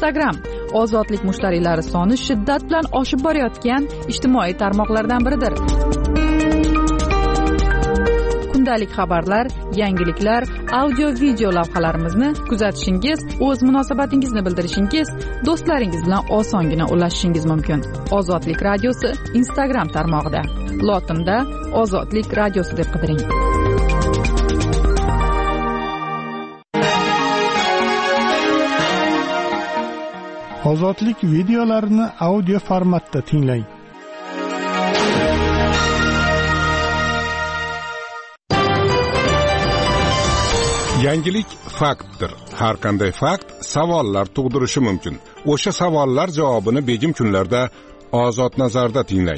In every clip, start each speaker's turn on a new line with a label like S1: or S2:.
S1: Instagram ozodlik mushtariylari soni shiddat bilan oshib borayotgan ijtimoiy tarmoqlardan biridir. Kundalik xabarlar, yangiliklar, audio-video lavhalarimizni kuzatishingiz, o'z munosabatingizni bildirishingiz, do'stlaringiz bilan osongina ulashishingiz mumkin. Ozodlik radiosi Instagram tarmog'ida. Lotinda Ozodlik radiosi deb qidiring.
S2: Ozodlik videolarini audio formatda tinglang.
S3: Yangilik faktdir. Har qanday fakt savollar tug'dirishi mumkin. O'sha savollar javobini begim kunlarda Ozod nazarda tinglang.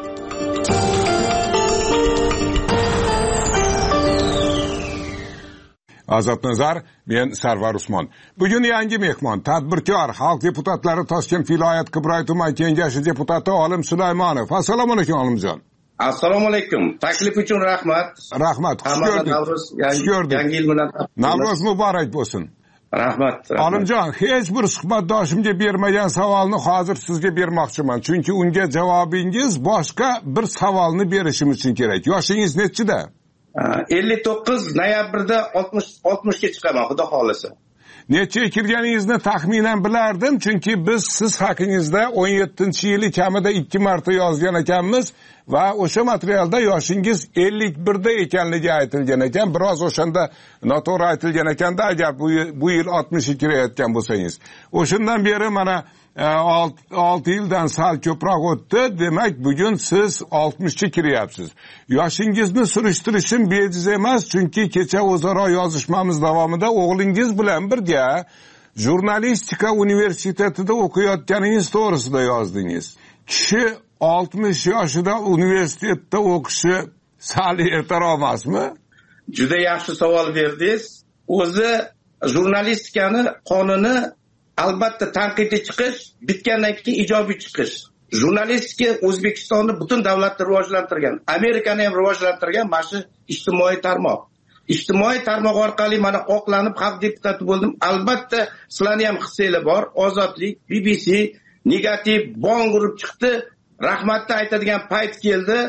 S3: Ozod nazar, men Sarvar Usmon. Bugun yangi mehmon, tadbirkor, xalq deputatlari Toshkent viloyat Qibray tuman kengashi deputati Olim Sulaymonov. Assalomu alaykum Olimjon.
S4: Assalomu alaykum. Taklif uchun rahmat.
S3: Rahmat. Xush ko'rdik.
S4: Yangi yil bilan
S3: Navro'z muborak bo'lsin.
S4: Rahmat.
S3: Olimjon, hech bir suhbatdoshimga bermagan savolni hozir sizga bermoqchiman. Chunki unga javobingiz boshqa bir savolni berishim uchun kerak. Yoshingiz nechida?
S4: 59 noyabrda 60 ga chiqaman, xudo xolisa.
S3: Necha kirganingizni taxminan bilardim, chunki biz siz haqingizda 17-yili kamida 2 marta yozgan ekanmiz va o'sha materialda yoshingiz 51da ekanligi aytilgan ekan. Biroz o'shanda noto'g'ri aytilgan ekanda, agar bu yil 60 kirayotgan bo'lsangiz. O'shundan beri mana 6 yildan sal ko'proq o'tdi. Demak, bugun siz 60 kiryapsiz. Yoshingizni surishtirishim bejiz emas, chunki kecha o'zaro yozishmamiz davomida o'g'lingiz bilan birga jurnalistika universitetida o'qiyotganingiz to'g'risida yozdingiz. Kishi 60 yoshida universitetda o'qishi sal ertaroq emasmi?
S4: Juda yaxshi savol berdingiz. O'zi jurnalistikani qonuni albatta tanqidiy chiqish, bitgandan keyin ijobiy chiqish. Jurnalistika O'zbekistonni butun davlatlar rivojlantirgan, Amerikani ham rivojlantirgan mana shu ijtimoiy tarmoq. Ijtimoiy tarmoq orqali mana oqlanib xalq deputati bo'ldim. Albatta sizlarning ham hissanglar bor. Ozodlik, BBC negativ bong urib chiqdi. Rahmatni aytadigan payt keldi.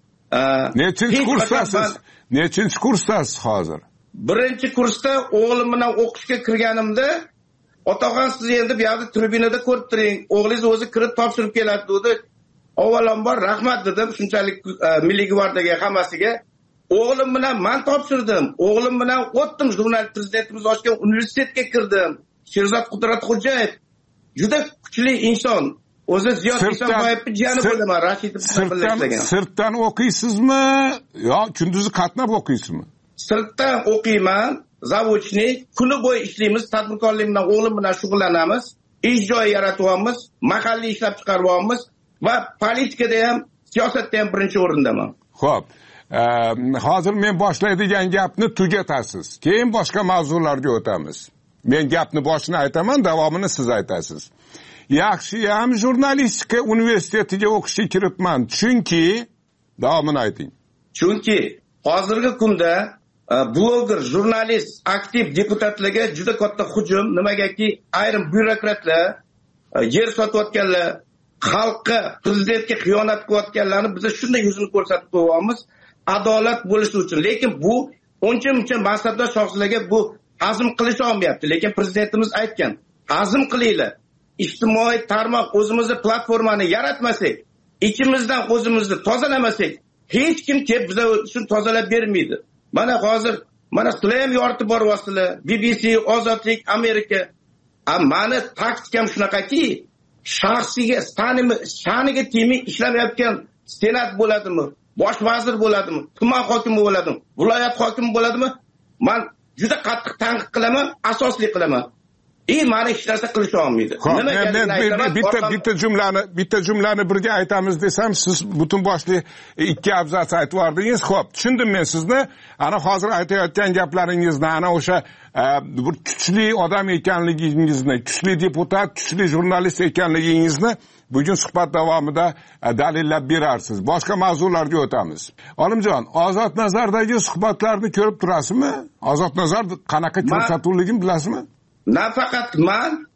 S3: Nechinchi kursdasiz hozir?
S4: Birinchi kursda o'g'lim bilan o'qishga kirganimda Otaxon, siz endi bu yerda tribunada ko'rib turing. O'g'lingiz o'zi kirib topshirib keladi dedi. Avvalambor rahmat dedim, shunchalik Milliy gvardiyaga hammasiga. O'g'lim bilan men topshirdim. O'g'lim bilan o'tdim, jurnalist prezidentimiz ochgan universitetga kirdim. Sherzod Qudratxo'jayev juda kuchli inson. O'zi Ziyod Isonboyevning jiyani bo'laman, Rashidov bilan birlashgan.
S3: Sirtdan o'qiysizmi yo kunduzi qatnab o'qiysizmi?
S4: Sirtdan o'qiyman. Zavodchnik, kuni bo'yi ishlaymiz, tadbirkorlik bilan o'g'lim bilan shug'ullanamiz, ish joyi yaratyapmiz, mahalliy ishlab chiqaryapmiz va politikada ham, siyosatda ham birinchi o'rindaman.
S3: Xo'p. Hozir men boshlaydigan gapni tugatasiz. Keyin boshqa mavzularga o'tamiz. Men gapni boshini aytaman, davomini siz aytasiz. Yaxshiyam jurnalistika universitetiga o'qishga kiribman, chunki davomini ayting.
S4: Chunki hozirgi kunda bloger, jurnalist, aktiv deputatlarga juda katta hujum, nimagaki ayrim byurokratlar, yer sotayotganlar, xalqqa, prezidentga xiyonat qilayotganlarni biz shunday yuzini ko'rsatib qo'yamiz, adolat bo'lishi uchun. Lekin bu uncha mansabdor shaxslarga bu hazm qilish olmayapti. Lekin prezidentimiz aytgan, hazm qilinglar. Ijtimoiy tarmoq o'zimizni platformani yaratmasak, ichimizdan o'zimizni tozalamasak, hech kim kelib bizga shuni tozalab bermaydi. Mana hozir sizlar ham yoritib boryapsizlar. BBC, Ozodlik, Amerika. Mani taktikam shunaqaki, shaxsiga, sha'niga tegmay ishlamayotgan senat bo'ladimi, bosh vazir bo'ladimi, tuman hokimi bo'ladimi, viloyat hokimi bo'ladimi? Men juda qattiq tanqid qilaman, asosli qilaman. Mani hech narsa qilisha olmaydi.
S3: Bitta jumlani birga aytamiz desam, siz butun boshli 2 abzats aytib yordingiz. Xo'p, tushundim men sizni. Ana hozir aytayotgan gaplaringizni, ana o'sha bir kuchli odam ekanligingizni, kuchli deputat, kuchli jurnalist ekanligingizni bugun suhbat davomida dalillab berarsiz. Boshqa mavzularga o'tamiz. Olimjon, Ozod nazardagi suhbatlarni ko'rib turasizmi? Ozod nazar qanaqa ko'rsatuvligini bilasizmi?
S4: Nafaqat men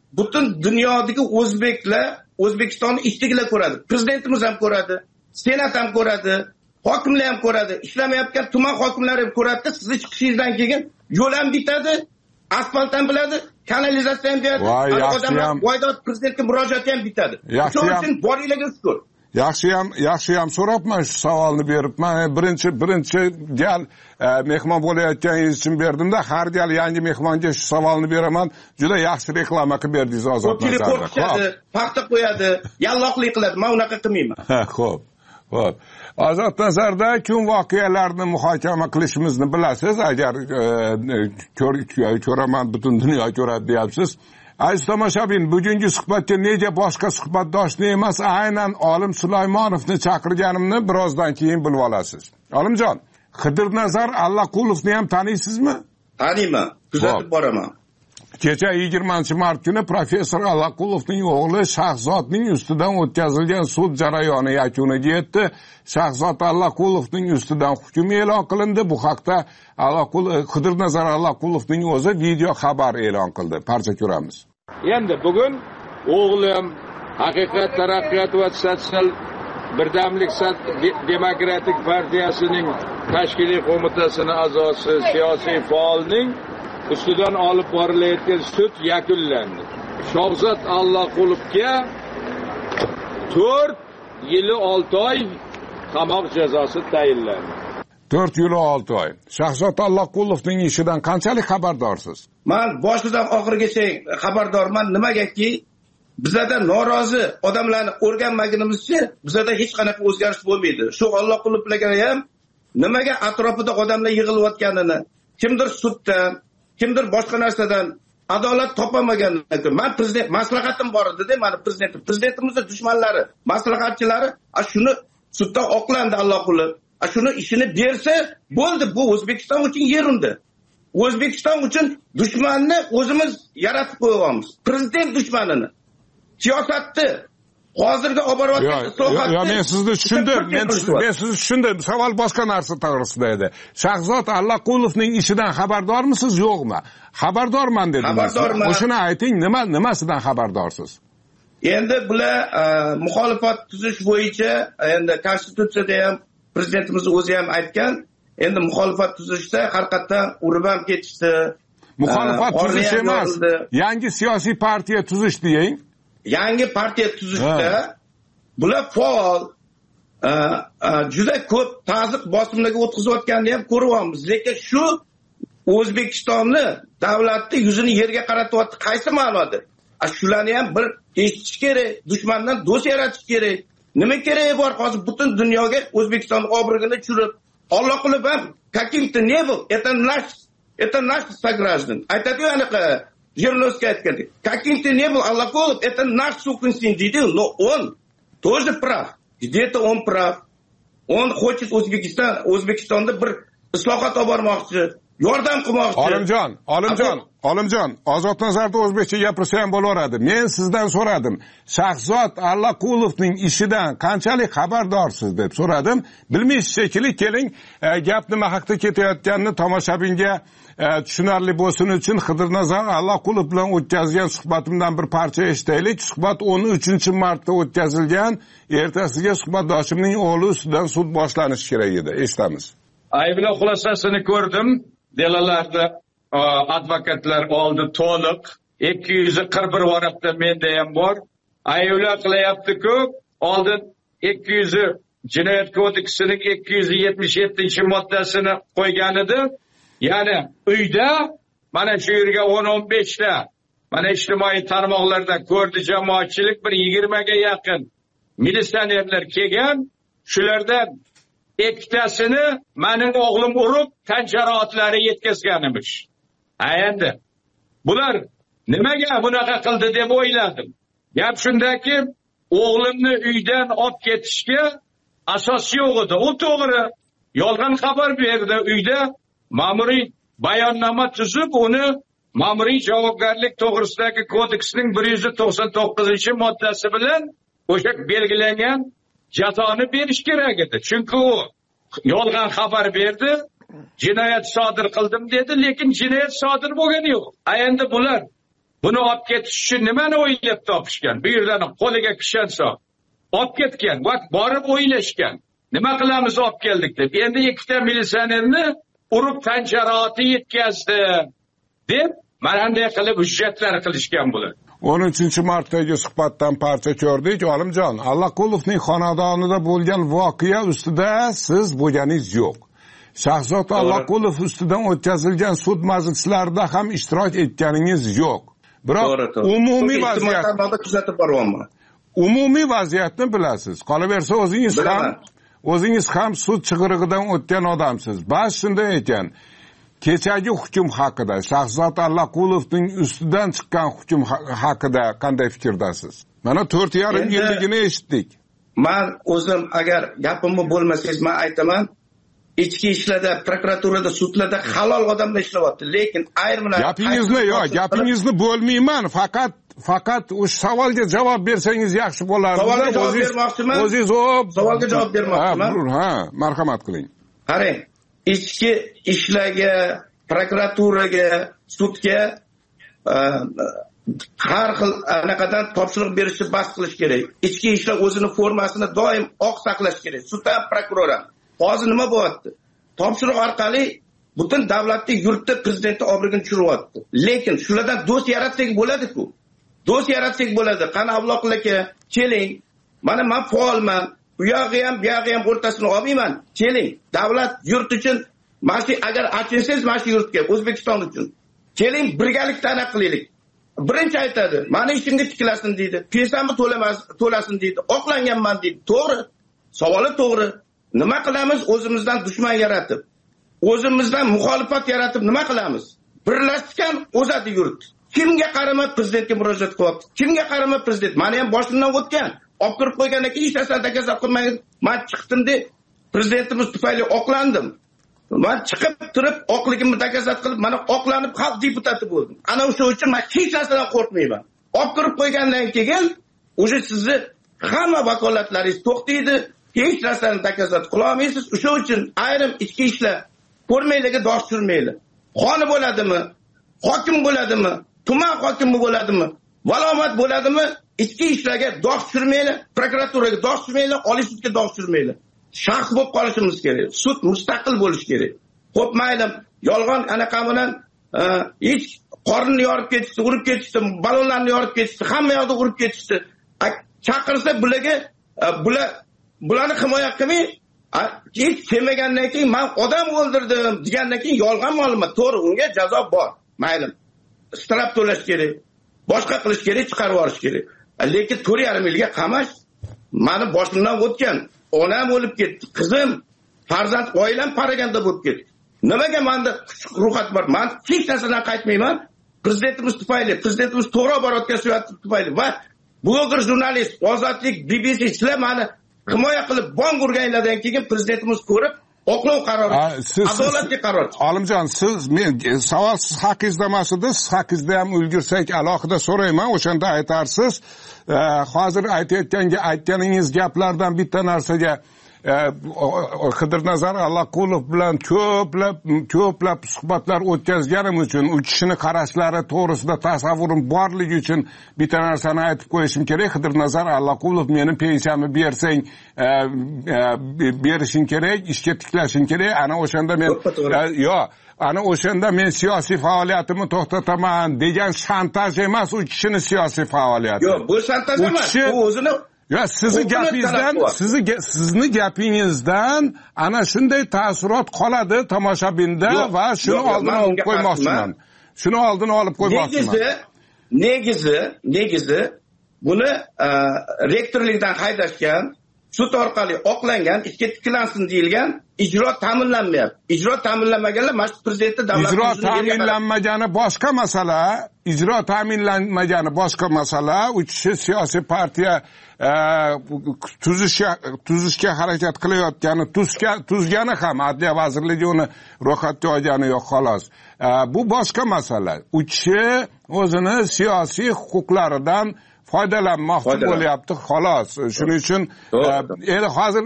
S4: butun dunyodagi o'zbeklar O'zbekistonni ishdagilar ko'radi. Prezidentimiz ham ko'radi, senat ham ko'radi, hokimlar ham ko'radi, ishlamayotgan tuman hokimlari ham ko'radi. Sizni chiqishingizdan keyin yo'l ham bitadi, asfalt ham biladi, kanalizatsiya ham beradi. Odamlar voydod prezidentga murojaati ham bitadi. Shuning uchun boringlarga shukr.
S3: Yaxshi ham so'rabman shu savolni beribman. Birinchi gal mehmon bo'layotganingiz uchun berdimda, har gal yangi mehmonga shu savolni beraman. Juda yaxshi reklama qilib berdingiz Ozod Nazarda.
S4: Paxta qo'yadi, yalloqlik qiladi. Men unaqa qilmayman.
S3: Xo'p. Ozod Nazarda kun voqealarini muhokama qilishimizni bilasiz. Agar ko'raman, butun dunyo ko'radi deyapsiz. Aziz tomoshabin, bugungi suhbatga nega boshqa suhbatdoshni emas, aynan Olim Sulaymonovni chaqirganimni birozdan keyin bilib olasiz. Olimjon, Xidirnazar Allaqulovni ham taniysizmi?
S4: Taniyman, kuzatib boraman.
S3: Kecha 20-mart kuni professor Allaqulovning o'g'li Shahzodning ustidan o'tkazilgan sud jarayoni yakuniga yetdi. Shahzod Allaqulovning ustidan hukm e'lon qilindi. Bu haqda Xidirnazar Allaqulovning o'zi video xabar e'lon qildi. Parcha ko'ramiz.
S5: Endi bugun o'g'lim Haqiqat taraqqiyot va sotsial birdamlik demokratik partiyasining tashkiliy qo'mitasining a'zosi, siyosiy faolning ustidan olib borilayotgan sud yakunlandi. Shahzod Allaqulovga 4 yil 6 oy qamoq jazosi tayinlandi.
S3: 4 yil 6 oy. Shahzod Allaqulovning ishidan qanchalik xabardorsiz?
S4: Men boshidan oxirigacha xabardorman. Nimagaki bizada norozi odamlarni o'rganmaganimizcha bizada hech qanaqa o'zgarish bo'lmaydi. Shu Allaqulovlarga ham nimaga atrofida odamlar yig'ilayotganini, kimdir suddan, kimdir boshqa narsadan adolat topamagandan keyin men prezident maslahatim bor edi-da, meni prezidentimizning dushmanlari, maslahatchilari shuni suddan oqlandi Allaqullov. Shuni ishini bersa bo'ldi, bu O'zbekiston uchun yerindi. O'zbekiston uchun dushmanni o'zimiz yaratib qo'yamiz. Prezident dushmanini, siyosatni, hozirgi olib borayotgan islohotni.
S3: Men sizni tushundim. Men sizni tushundim. Savol boshqa narsa to'g'risida edi. Shahzod Allaqulovning ishidan xabardormisiz, yo'qmi? Xabardorman dedingiz.
S4: Xabardorman.
S3: O'shini ayting, nimasidan xabardorsiz?
S4: Endi bular muxolifat tuzish bo'yicha, endi konstitutsiyada ham prezidentimiz o'zi ham aytgan, endi muxolifat tuzishda haqiqatan urib ham ketishdi.
S3: Muxolifat tuzish emas, yangi siyosiy partiya tuzish deng.
S4: Yangi partiya tuzishda bular faol, juda ko'p ta'ziq bosimlarga o'tkazayotganini ham ko'ryapmiz. Lekin shu O'zbekistonni davlatni yuzini yerga qaratyapti. Qaysi ma'noda? Shularni ham bir eshitish kerak, dushmandan do'st yaratish kerak. Nima keragi bor hozir butun dunyoga O'zbekistonning obro'sini tushirib, Allaqullov ham каким-то не был, это наш сограждан. Aytadi-yu anaqa Жириновский aytgandek, каким-то не был Allaqullov, это наш сукин сын deydi, но он тоже прав. Где-то он прав. Он хочет O'zbekistonda bir islohot olib bormoqchi, yordam qilmoqchi.
S3: Olimjon, Ozod Nazarda o'zbekcha gapirsa ham bo'laveradi. Men sizdan so'radim. Shahzod Allaqulovning ishidan qanchalik xabardorsiz deb so'radim. Bilmaysiz shekilli, keling, gap nima haqida ketayotganini tomoshabinga tushunarli bo'lsin uchun Xidirnazar Allaqulov bilan o'tkazgan suhbatimdan bir parcha eshitaylik. Suhbat 13-martda o'tkazilgan. Ertasiga suhbatdoshimning o'g'li ustidan sud boshlanishi kerak edi. Eshitamiz.
S5: Ayblov xulosasini ko'rdim. Delalarda advokatlar oldi to'liq 241 varaqda menda ham bor. Ayblov qilyapti-ku, oldin 200 Jinoyat kodeksining 277-moddasini qo'ygan edi. Ya'ni uyda mana shu yerga 10-15 ta mana ijtimoiy tarmoqlarda ko'rdi jamoatchilik bir 20 ga yaqin militsionerlar kelgan. Shulardan ikkitasini mening o'g'lim urib tan jarohatlari yetkazganimiz. Endi bular nimaga bunaqa qildi deb o'yladim. Gap shundaki, o'g'limni uydan olib ketishga asos yo'q edi. U to'g'ri yolg'on xabar berdi. Uyda ma'muriy bayonnoma tuzib, uni ma'muriy javobgarlik to'g'risidagi kodeksning 199-moddasi bilan o'sha belgilangan jazoni berish kerak edi. Chunki u yolg'on xabar berdi, jinoyat sodir qildim dedi, lekin jinoyat sodir bo'lgani yo'q. Endi buni olib ketish uchun nimani o'ylab topishgan? Bu yerdan qo'liga kishan solib olib ketgan. Borib o'ylashgan. Nima qilamiz olib keldik deb. Endi ikkita militsionerni urib tan jarohati yetkazdi deb mana bunday qilib hujjatlar qilishgan bular.
S3: 13-martdagi suhbatdan parcha ko'rdik. Olimjon, Allaqulovning xonadonida bo'lgan voqea ustida siz bo'lganingiz yo'q. Shahzod Allaqulov ustidan o'tkazilgan sud majlislarida ham ishtirok etganingiz yo'q. Biroq umumiy vaziyatni bilasiz. Qolaversa o'zingiz ham sud chig'irig'idan o'tgan odamsiz. Ba'zi shunday ekan. Kechagi hukm haqida, Shahzod Allaqulovning ustidan chiqqan hukm haqida qanday fikrdasiz? Mana 4,5 yilligini eshitdik.
S4: Men o'zim agar gapimni bo'lmasangiz men aytaman, ichki ishlarda, prokuraturada, sudlarda halol odamlar ishlayapti, lekin ayrimlar
S3: gapingizni bo'lmayman, faqat o'sha savolga javob bersangiz yaxshi bo'lardi.
S4: Savolga javob bermoqchiman. Savolga javob bermoqchiman.
S3: Ha, marhamat qiling.
S4: Qarang, ichki ishlarga, prokuraturaga, sudga har xil anaqadan topshiriq berishni bas qilish kerak. Ichki ishlar o'zining formasini doim oq saqlash kerak. Sud ham, prokuror ham. Hozir nima bo'lyapti? Topshiriq orqali butun davlatni, yurtni prezidentni obro'sini tushiryapti. Lekin shulardan do'st yaratsak bo'ladi-ku. Do'st yaratsak bo'ladi. Qani Avloqul aka, keling. Mana men faolman. Bu yog'i ham, bu yog'i ham o'rtasini olmayman. Keling, davlat yurt uchun mana agar achinsangiz mana shu yurtga, O'zbekiston uchun. Keling, birgalikda aniq qilaylik. Birinchi aytadi, meni ishimga tiklasin deydi. Pensiyamni to'lasin deydi. Oqlanganman deydi. To'g'ri. Savoli to'g'ri. Nima qilamiz? O'zimizdan dushman yaratib, o'zimizdan muxolifat yaratib nima qilamiz? Birlashgan o'zadi yurt. Kimga qaramay prezidentga murojaat qilyapti? Kimga qaramay prezident? Meni ham boshimdan o'tgan. Olib kirib qo'ygandan keyin hech narsani takazab qilmaydi. Men chiqdim deb prezidentimiz tufayli oqlandim. Men chiqib turib oqligimni takazab qilib, mana oqlanib xalq deputati bo'ldim. Ana o'sha uchun men hech narsadan qo'rqmayman. Olib kirib qo'ygandan keyin o'sha sizni hamma vakolatlaringiz to'xtaydi. Hech narsani takazat qila olmaysiz. O'sha uchun ayrim ichki ishlar ko'rmaylarga dosh tushirmaylar. Xoni bo'ladimi? Hokim bo'ladimi? Tuman hokimi bo'ladimi? Valomat bo'ladimi? Ichki ishlarga dosh tushirmaylar, prokuraturaga dosh tushirmaylar, oliy sudga dosh tushirmaylar. Shaxs bo'lib qolishimiz kerak. Sud mustaqil bo'lishi kerak. Xo'p, mayli, yolg'on anaqa bilan hech qornini yorib ketishdi, urib ketishdi, balonlarni yorib ketishdi, hamma yoqda urib ketishdi. Chaqirsa bularni himoya qilmay, hech kelmagandan keyin men odam o'ldirdim degandan keyin yolg'on ma'lumot. To'g'ri, unga jazo bor. Mayli. Straf to'lash kerak. Boshqa qilish kerak, chiqarib yuborish kerak. Lekin 4,5 yilga qamash meni boshimdan o'tgan. Onam o'lib ketdi, qizim, farzand, oilam paraganda bo'lib ketdi. Nimaga menda ruxsat bor? Men hech narsadan qaytmayman. Prezidentimiz tufayli, prezidentimiz to'g'ri borayotgan suyat tufayli va bloger, jurnalist, Ozodlik, BBC sizlar meni himoya qilib bong urganlardan keyin prezidentimiz ko'rib oqlov qarori, adolatli qaror.
S3: Olimjon, men savol siz haqingizda emas edi, siz haqingizda ham ulgursak alohida so'rayman, o'shanda aytarsiz. Hozir aytganingiz gaplardan bitta narsaga Qidirnazar Allaqulov bilan ko'plab suhbatlar o'tkazganim uchun, u kishini qarashlari to'g'risida tasavvurim borligi uchun bitta narsani aytib qo'yishim kerak. Qidirnazar Allaqulov meni pensiyamni bersang, berishing kerak, ishga tiklashing kerak. Ana o'shanda men siyosiy faoliyatimni to'xtataman degan shantaj emas, u kishining siyosiy faoliyati.
S4: Yo'q, bu shantaj emas. U o'zini
S3: sizni gapingizdan ana shunday ta'sirot qoladi tomoshabinda va shuni oldini olib qo'ymoqchiman.
S4: Negizi buni rektorlikdan haydashgan, sud orqali oqlangan, ishga tiklansin deyilgan, ijro ta'minlanmayapti. Ijro ta'minlanmaganlar mana shu prezidentni davlat
S3: ijro ta'minlanmagani boshqa masala. U kishi siyosiy partiya tuzishga harakat qilayotgani, tuzgani ham Adliya vazirligi uni ro'yxatga olgani yo'q, xolos. Bu boshqa masala. U kishi o'zini siyosiy huquqlaridan foydalanmoqchi bo'lyapti xolos. Shuning uchun endi hozir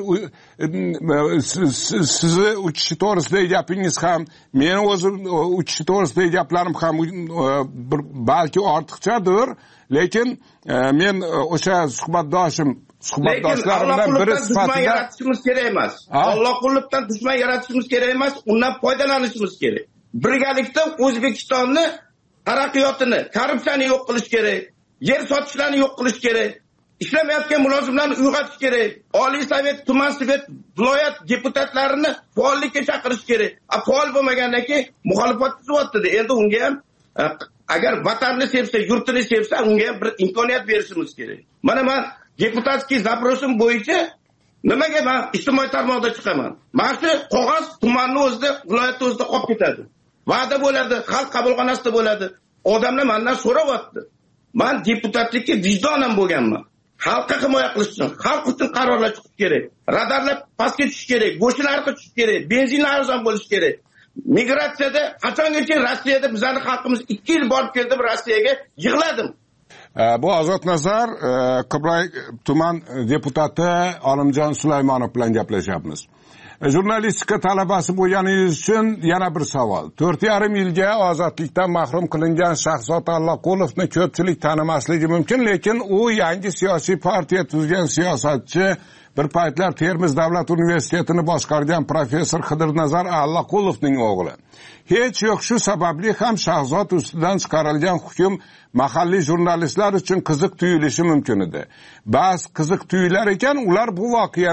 S3: sizni uchishi to'g'risidagi gapingiz ham, meni o'zim uchishi to'g'risidagi gaplarim ham balki ortiqchadir, lekin men o'sha suhbatdoshlarimdan biri sifatida
S4: yaratishimiz kerak emas. Alloh qullikdan dushman yaratishimiz kerak emas, undan foydalanishimiz kerak. Birgalikda O'zbekistonni taraqqiyotini, korrupsiyani yo'q qilish kerak. Yer sotishlarni yo'q qilish kerak. Ishlamayotgan mulozimlarni uyg'otish kerak. Oliy sovet, tuman sovet, viloyat deputatlarini faollikka chaqirish kerak. Faol bo'lmagandan keyin muxolifat tuzayapti. Endi unga ham agar vatanni sevsa, yurtini sevsa, unga ham bir imkoniyat berishimiz kerak. Mana men deputatskiy zaprosim bo'yicha nimaga men ijtimoiy tarmoqda chiqaman? Mana shu qog'oz tumanni o'zida, viloyatni o'zida qolib ketadi. Va'da bo'ladi, xalq qabulxonasida bo'ladi. Odamlar mendan so'rayapti. Men deputatlikka vijdonan bo'lganman. Xalqqa himoya qilish uchun, xalq uchun qarorlar chiqish kerak. Radarlar pastga tushish kerak, go'sht narxi tushish kerak, benzin arzon bo'lishi kerak. Migratsiyada qachongacha Rossiyada bizning xalqimiz 2 yil borib keldi, Rossiyaga yig'ladim.
S3: Bu Ozod Nazar Qibray tuman deputati Olimjon Sulaymonov bilan gaplashyapmiz. Jurnalistika talabasi bo'lganingiz uchun yana bir savol. 4,5 yilga ozodlikdan mahrum qilingan Shahzod Alloqulovni ko'pchilik tanimasligi mumkin, lekin u yangi siyosiy partiya tuzgan siyosatchi, bir paytlar Termiz davlat universitetini boshqargan professor Xidirnazar Alloqulovning o'g'li. Hech yo'q shu sababli ham Shahzod ustidan chiqarilgan hukm mahalliy jurnalistlar uchun qiziq tuyulishi mumkin edi. Ba'zi qiziq tuyular ekan, ular bu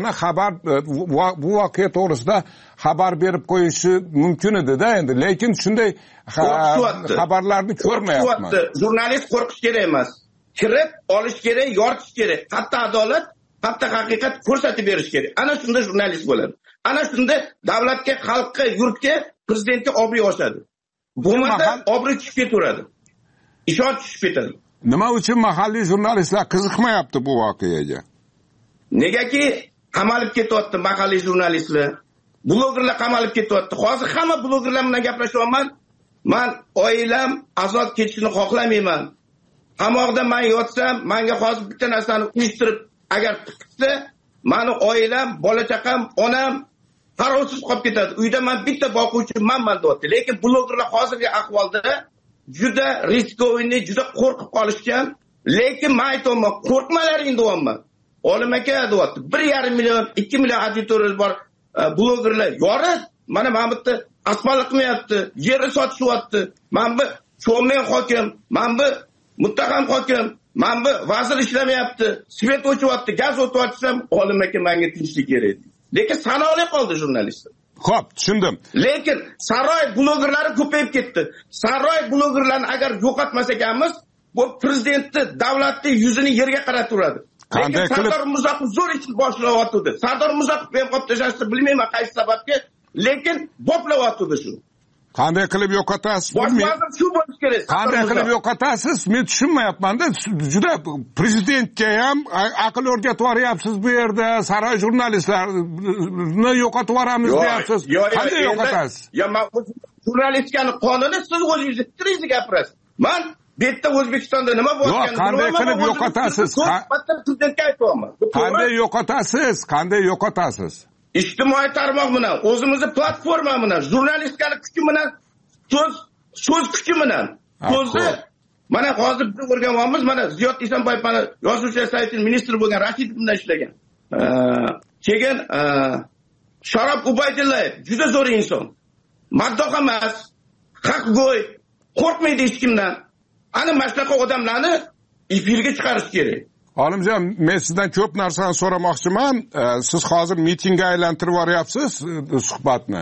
S3: voqea to'g'risida xabar berib qo'yishi mumkin edi-da endi, lekin shunday xabarlarni ko'rmayapman.
S4: Jurnalist qo'rqish kerak emas. Kirib olish kerak, yoritish kerak. Hatto adolat, hatto haqiqat ko'rsatib berish kerak. Ana shunda jurnalist bo'ladi. Ana shunda davlatga, xalqqa, yurtga, prezidentga obro' oshadi. Bo'lmasa obro' tushib ketaveradi. Ishonch tushib ketadi.
S3: Nima uchun mahalliy jurnalistlar qiziqmayapti bu voqeaga?
S4: Negaki qamalib ketyapti mahalliy jurnalistlar. Blogerlar qamalib ketyapti. Hozir hamma blogerlar bilan gaplashyapman. Men oilam azod ketishini xohlamayman. Qamoqda men yotsam, menga hozir bitta narsani uyushtirib agar tutsa, meni oilam, bola chaqam, onam qarovsiz qolib ketadi. Uyda men bitta boquvchi manman deyapti. Lekin blogerlar hozirgi ahvolda juda riskovni, juda qo'rqib qolishgan. Lekin men aytaman, qo'rqmalaring deyapman. Olim aka deyapti. 1,5 million, 2 million auditoriyasi bor blogerlar yorid. Mana bu yerda asfalt qilmayapti, yerni sotishyapti. Men bu cho'men hokim, men bu muttaham hokim, men bu vazir ishlamayapti, svet o'chyapti, gaz o'tyapsam, olim aka menga tinchlik kerak. Lekin sanoqli qoldi jurnalistlar.
S3: Xo'p, tushundim.
S4: Lekin saroy blogerlari ko'payib ketdi. Saroy blogerlarini agar yo'qotmas ekanmiz, bu prezidentni, davlatning yuzini yerga qaratadi. Lekin Sardor Muzoqov zo'r ish boshlayotdi. Sardor Muzoqov men qolib tashashni bilmayman qaysi sababga, lekin boplayotdi shu.
S3: Qanday qilib yo'qotasiz?
S4: Bosh vazir shu bo'lish kerak.
S3: Qanday qilib yo'qotasiz? Men tushunmayapman-da. Juda prezidentga ham aql o'rgatib yuboryapsiz bu yerda, saroy jurnalistlarini yo'qotib yuboramiz deyapsiz. Qanday yo'qotasiz?
S4: Men jurnalistikani qonuni siz o'zingiz fikringizni gapirasiz. Men bu yerda O'zbekistonda nima bo'lganini
S3: qanday qilib yo'qotasiz?
S4: Prezidentga aytyapman.
S3: Qanday yo'qotasiz? Qanday yo'qotasiz?
S4: İjtimoiy tarmoq bilan, o'zimizni platforma bilan, jurnalistikani kuchi bilan, so'z kuchi bilan. So'zni mana hozir biz o'rganyapmiz, mana Ziyod Esonboyev mana yozuvchilar saytining ministri bo'lgan Rashidov bilan ishlagan. Keyin Sharob Ubaydullayev juda zo'r inson. Maddoh emas, haqgo'y, qo'rqmaydi hech kimdan. Ana mashlaqa odamlarni efirga chiqarish kerak.
S3: Olimjon, men sizdan ko'p narsani so'ramoqchiman. Siz hozir mitingga aylantirib yuboryapsiz suhbatni.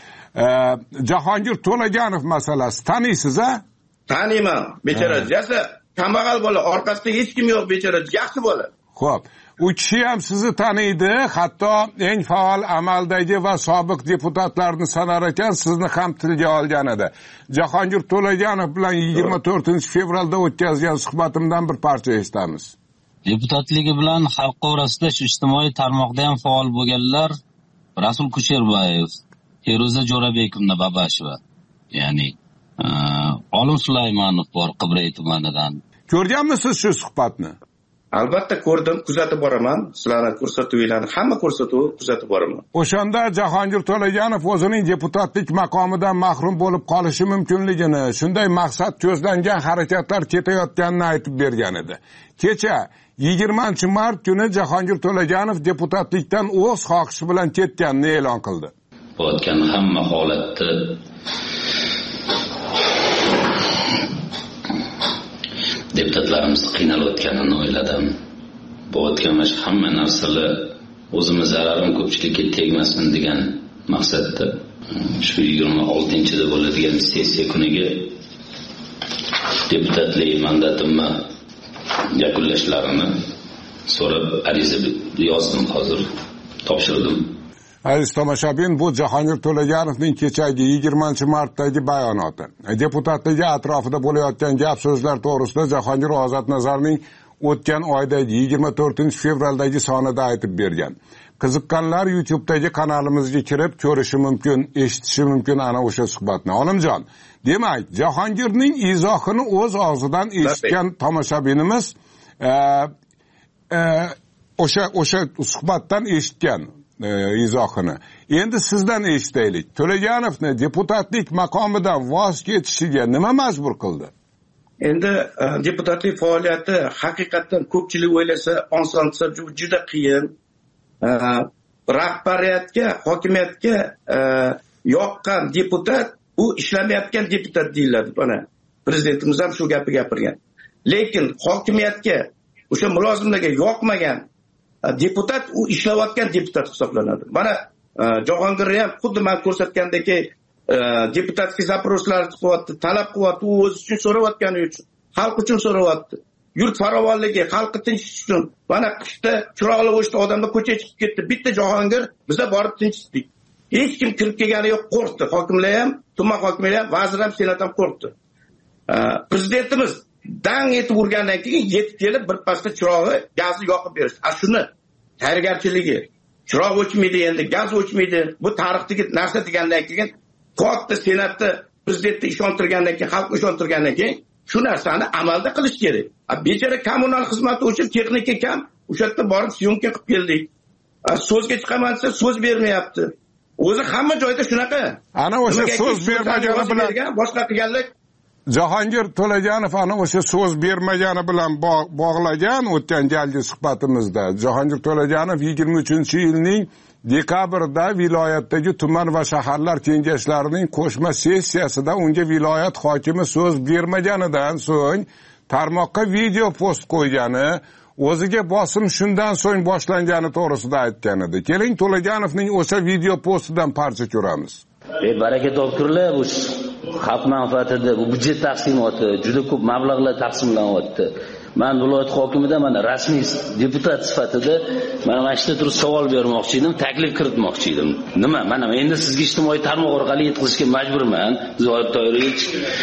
S3: Jahongir To'laganov masalasi taniysiz-a?
S4: Taniyman. Bechora, jasa kambag'al bola, orqasida hech kim yo'q, bechora, yaxshi bola.
S3: Xo'p, u kishi ham sizni taniydi, hatto eng faol amaldagi va sobiq deputatlarni sanar ekan, sizni ham tilga olgan edi. Jahongir To'laganov bilan 24-fevralda o'tkazgan suhbatimdan bir parcha eshitamiz.
S6: Deputatligi bilan xalq orasida shu ijtimoiy tarmoqda ham faol bo'lganlar Rasul Kusherbayev, Feruza Jo'rabekovna Babasheva, ya'ni Olim Sulaymonov bor Qibray tumanidan.
S3: Ko'rganmisiz shu suhbatni?
S4: Albatta ko'rdim, kuzatib boraman. Sizlarning ko'rsatuvinglarni hamma ko'rsatuv kuzatib boraman.
S3: O'shanda Jahongir To'laganov o'zining deputatlik maqomidan mahrum bo'lib qolishi mumkinligini, shunday maqsad ko'zlangan harakatlar ketayotganini aytib bergan edi. Kecha 20-mart kuni Jahongir To'laganov deputatlikdan o'z xohishi bilan ketganini e'lon qildi.
S7: Bo'tgan hamma holatda deputatlarimiz qiynalayotganini o'yladim. Bo'tgan hamma narsalar o'zimiz zararim ko'pchilikka tegmasin degan maqsadda shu 26-da bo'ladigan sessiya kuniga deputatlik mandatimni yakunlashlarini so'rab ariza yozdim, hozir topshirdim.
S3: Aziz tomoshabin, bu Jahongir To'laganovning kechagi 20-martdagi bayonoti. Deputatligi atrofida bo'layotgan gap so'zlar to'g'risida Jahongir Ozodnazarning o'tgan oydagi 24-fevraldagi sonida aytib bergan. Qiziqqanlar YouTube'dagi kanalimizga kirib ko'rishi mumkin, eshitishi mumkin ana o'sha suhbatni. Olimjon, demak, Jahongirning izohini o'z og'zidan eshitgan tomoshabinimiz o'sha suhbatdan eshitgan izohini. Endi sizdan eshitaylik. To'laganovni deputatlik maqomidan voz kechishiga nima majbur qildi?
S4: Endi deputatlik faoliyati haqiqatan ko'pchilik o'ylasa oson, juda qiyin. Rahbariyatga, hokimiyatga yoqqan deputat u ishlamayotgan deputat deyiladi. Mana prezidentimiz ham shu gapni gapirgan. Lekin hokimiyatga, o'sha mulozimlarga yoqmagan deputat u ishlayotgan deputat hisoblanadi. Mana Jahongir ham xuddi men ko'rsatgandagi deputatlik zaproslar qilyapti, talab qilyapti, u o'zi uchun so'rayotgani uchun, xalq uchun so'rayapti. Yurt farovonligi, xalqni tinchitish uchun. Mana qishda chiroqli o'chdi, odamlar ko'chaga chiqib ketdi. Bitta Jahongir biza borib tinchitdik. Hech kim kirib kelgani yo'q, qo'rqdi. Hokimlar ham, tuman hokimlari ham, vazir ham, senat ham qo'rqdi. Prezidentimiz dang etib urgandan keyin yetib kelib bir pasda chirog'i, gazni yoqib berishdi. Shuni tayyorgarchiligi, chiroq o'chmaydi endi, gaz o'chmaydi. Bu tarixdagi narsa degandan keyin katta senatda prezidentni ishontirgandan keyin, xalq ishontirgandan keyin shu narsani amalda qilish kerak. Bechara kommunal xizmati uchun texnika kam, o'sha yerda borib syomka qilib keldik. So'zga chiqaman desa so'z bermayapti. O'zi hamma joyda shunaqa.
S3: Ana o'sha so'z bermagani bilan
S4: boshqa qilganlik.
S3: Jahongir To'laganov ana o'sha so'z bermagani bilan bog'lagan o'tgan galgi suhbatimizda Jahongir To'laganov 23-yilning dekabrda viloyatdagi tuman va shaharlar kengashlarining qo'shma sessiyasida unga viloyat hokimi so'z bermaganidan so'ng tarmoqqa video post qo'ygani, o'ziga bosim shundan so'ng boshlangani to'g'risida aytgan edi. Keling, To'laganovning o'sha video postidan parcha ko'ramiz.
S7: Baraka topkurlar, bu xalq manfaatida bu budjet taqsimoti juda ko'p mablag'lar taqsimlanyapti. Men viloyat hokimidan mana rasmiy deputat sifatida mana shu turib savol bermoqchi edim, taklif kiritmoqchi edim. Nima? Mana endi sizga ijtimoiy tarmoq orqali yetkazishga majburman. Zoir To'yrovich,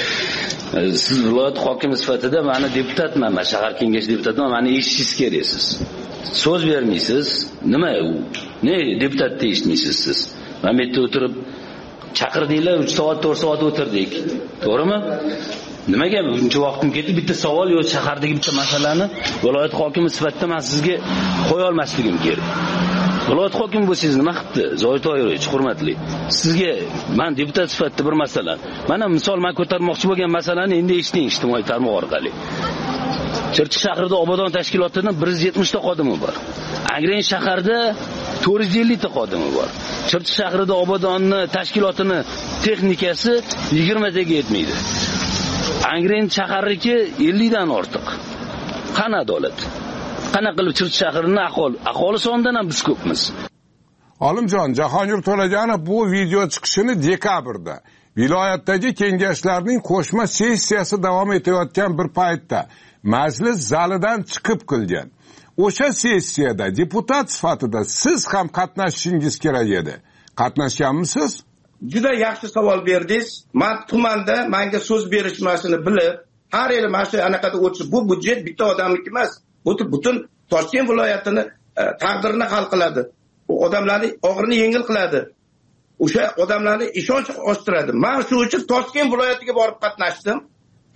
S7: siz viloyat hokimi sifatida meni deputatman, men shahar kengashi deputatiman, meni eshitishingiz kerak siz. So'z bermaysiz. Nima u? Ne deputatni eshitmaysiz siz? Men bu yerda o'tirib chaqirdinglar, 3 soat 4 soat o'tirdik. To'g'rimi? Nimaga buncha vaqtim ketdi? Bitta savol yo'q, shahardagi bitta masalani viloyat hokimi sifatida men sizga qo'ya olmasligim kerak. Viloyat hokimi bo'lsangiz nima qilibdi? Zoir To'yrovich, hurmatli. Sizga men deputat sifatida bir masala. Mana misol men ko'tarmoqchi bo'lgan masalani endi eshiting ijtimoiy tarmoq orqali. Chirchiq shahrida obodon tashkilotining 170 ta xodimi bor. Angren shaharda 450 ta xodimi bor. Chirchiq shahrida obodonni tashkilotini texnikasi 20 taga yetmaydi. Angren shaharniki 50 dan ortiq. Qani adolat? Qana qilib Chirchiq shahrining aholi sonidan ham biz ko'pmiz.
S3: Olimjon, Jahongir To'laganov bu video chiqishini dekabrda viloyatdagi kengashlarning qo'shma sessiyasi davom etayotgan bir paytda majlis zalidan chiqib qilgan. O'sha sessiyada deputat sifatida siz ham qatnashishingiz kerak edi. Qatnashganmisiz?
S4: Juda yaxshi savol berdingiz. Men tumanda menga so'z berishmasini bilib, har yili mana shu anaqada o'tish, bu budjet bitta odamniki emas. Butun Toshkent viloyatini taqdirini hal qiladi. Bu odamlarning og'irini yengil qiladi. O'sha odamlarning ishonch oshtiradi. Men shu uchun Toshkent viloyatiga borib qatnashdim.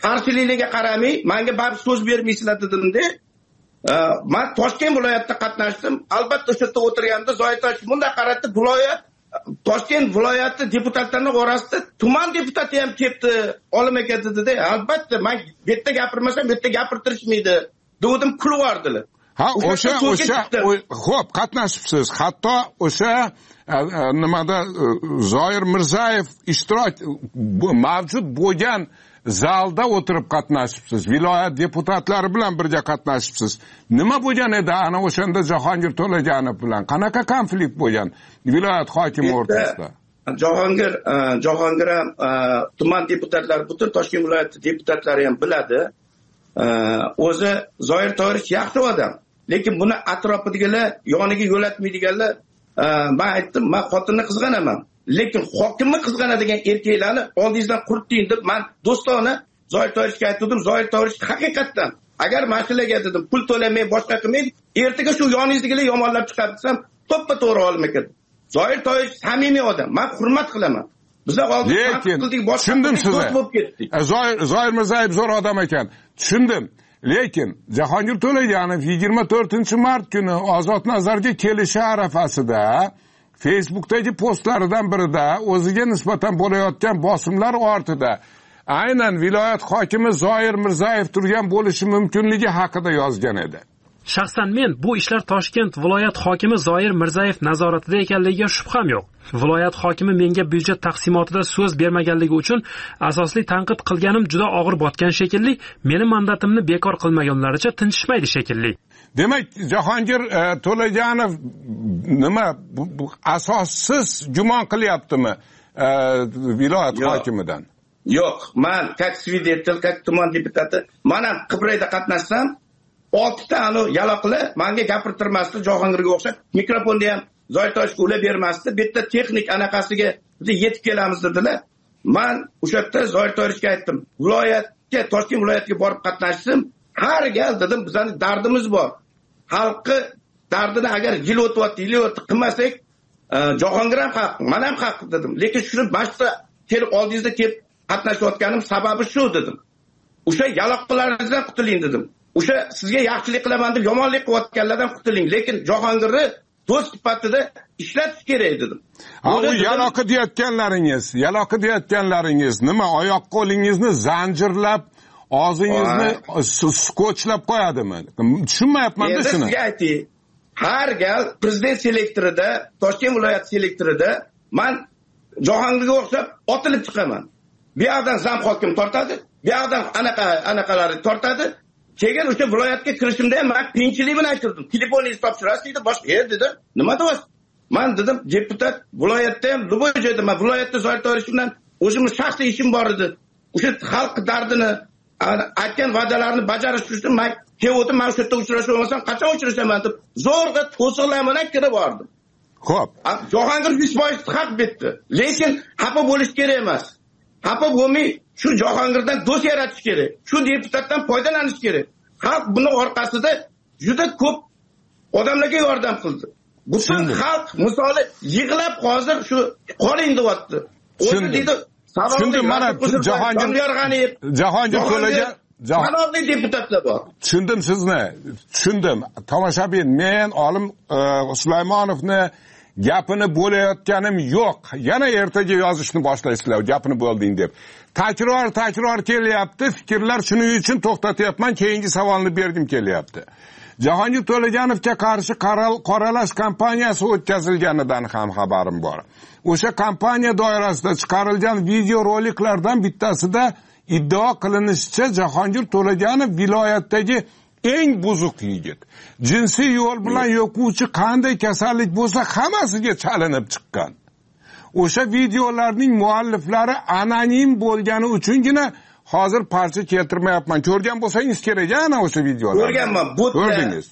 S4: qarshiligiga qaramay menga baribir so'z bermaysizlar dedimda. Men Toshkent viloyatida qatnashdim. Albatta o'sha yerda o'tirganda Zoir Toyirov bunday qaratdi, viloyat Toshkent viloyati deputatlarining orasida tuman deputati ham kelibdi, olim ekan dedi-da. Albatta men bu yerda gapirmasam, bu yerda gapirtirishmaydi. Dedim kulvardilar.
S3: Ha, o'sha xo'p, qatnashibsiz. Hatto o'sha nimada Zoir Mirzayev ishtirok mavjud bo'lgan zalda o'tirib qatnashibsiz. Viloyat deputatlari bilan birga qatnashibsiz. Nima bo'lgan edi ana o'shanda Jahongir To'laganov bilan? Qanaqa konflikt bo'lgan viloyat hokimi o'rtasida?
S4: Jahongir ham tuman deputatlari, butun Toshkent viloyati deputatlari ham biladi. O'zi Zoir Toyirov yaxshi odam, lekin buni atrofidagilar yoniga yo'latmaydiganlar. Men aytdim, men xotinni qizg'anaman, lekin hokimni qizg'anadigan erkaklarni oldingizdan quriting deb men do'stona Zoir Toyirovga aytdim. Zoir Toyirov haqiqatdan agar masalaga dedim pul to'lamay boshqa qilmaydi, ertaga shu yoningizdagilar yomonlab chiqarsam to'ppa-to'g'ri olmagan. Zoir Toyirov samimiy odam, men hurmat qilaman. Bizlar oldin qildik,
S3: tushundim sizni. Zoir Mirzayev zo'r odam ekan. Tushundim. Lekin Jahongir To'laganov 24-mart kuni Ozod nazarga kelishi arafasida Facebook'dagi postlaridan birida o'ziga nisbatan bo'layotgan bosimlar ortida aynan viloyat hokimi Zoir Mirzayev turgan bo'lishi mumkinligi haqida yozgan edi.
S8: Shaxsan men bu ishlar Toshkent viloyat hokimi Zoir Mirzayev nazoratida ekanligiga shubham yo'q. Viloyat hokimi menga byudjet taqsimotida so'z bermaganligi uchun asosli tanqid qilganim juda og'ir botgan shekilli, meni mandatimni bekor qilmaganlaricha tinchishmaydi shekilli.
S3: Demak, Jahongir To'laganov nima bu asossiz gumon qilyaptimi viloyat hokimidan?
S4: Yo'q, men как свидетель, как tuman deputati, men ham Qibrayda qatnashsam 6 ta yaloqli menga gapirtirmasdi, Jahongirga o'xshab. Mikrofonni ham Zoir Toyirga ulab bermasdi. Bu yerda texnik anaqasiga yetib kelamiz dedilar. Men o'sha yerda Zoir Toyirga aytdim, viloyatga, Toshkent viloyatiga borib qatnashdim. Har gal dedim, bizning dardimiz bor. Xalqi dardini agar yil o'tyapti qilmasak, Jahongir ham haq, men ham haq dedim. Lekin shuni boshqa kelib oldingizda kelib qatnashayotganim sababi shu dedim. O'sha yaloqlaringizdan qutuling dedim. O'sha sizga yaxshilik qilaman deb yomonlik qilayotganlardan qutuling, lekin Jahongirni do'st sifatida ishlatish kerak dedim.
S3: U yaloqi deyotganlaringiz nima? Oyoq qo'lingizni zanjirlab, og'zingizni skotchlab qo'yadimi? Tushunmayapman-da shuni.
S4: Sizga aytay, har gal prezident selektorida, Toshkent viloyat selektorida men Jahongirga o'xshab otilib chiqaman. Bu yoqdan zam hokim tortadi, bu yoqdan anaqalari tortadi. Keyin o'sha viloyatga kirishimda ham men qiyinchilik bilan kirdim. Telefoningizni topshirasiz dedi, boshqa dedi. Nima deyapsiz? Men dedim, deputat viloyatda ham Luboy joyda, men viloyatda Zoir Toyirov bilan o'zimning shaxsiy ishim bor edi. O'sha xalq dardini, aytgan va'dalarini bajarish uchun men keldim, men shu yerda uchrashib olmasam, qachon uchrashaman deb zo'rg'a to'siqlar bilan kirib bordim.
S3: Xo'p.
S4: Jahongir 100% haq betdi. Lekin xafa bo'lish kerak emas. Xafa bo'lmay shu Jahongirdan do'st yaratish kerak. Shu deputatdan foydalanish kerak. Xalq buni orqasida juda ko'p odamlarga yordam qildi. Butun xalq misoli yig'lab hozir shu qoling deyapti. O'zi deydi,
S3: tushundim, mana Jahongir To'lagan
S4: sanoqli deputatlar bor.
S3: Tushundim sizni. Tushundim. Tomoshabin, men olim Sulaymonovni gapini bo'layotganim yo'q. Yana ertaga yozishni boshlaysizlar, gapini bo'lding deb. Takror kelyapti. Fikrlar shuning uchun to'xtatyapman. Keyingi savolni bergim kelyapti. Jahongir To'laganovga qarshi qoralash kampaniyasi o'tkazilganidan ham xabarim bor. O'sha kampaniya doirasida chiqarilgan video roliklardan bittasida iddio qilinishicha Jahongir To'laganov viloyatdagi eng buzuq yigit. Jinsiy yo'l bilan yo'quvchi qanday kasallik bo'lsa hammasiga chalinib chiqqan. O'sha videolarning mualliflari anonim bo'lgani uchungina hozir parcha keltirmayapman. Ko'rgan bo'lsangiz kerak ana o'sha videolarni.
S4: Ko'rganman. Ko'rdingiz.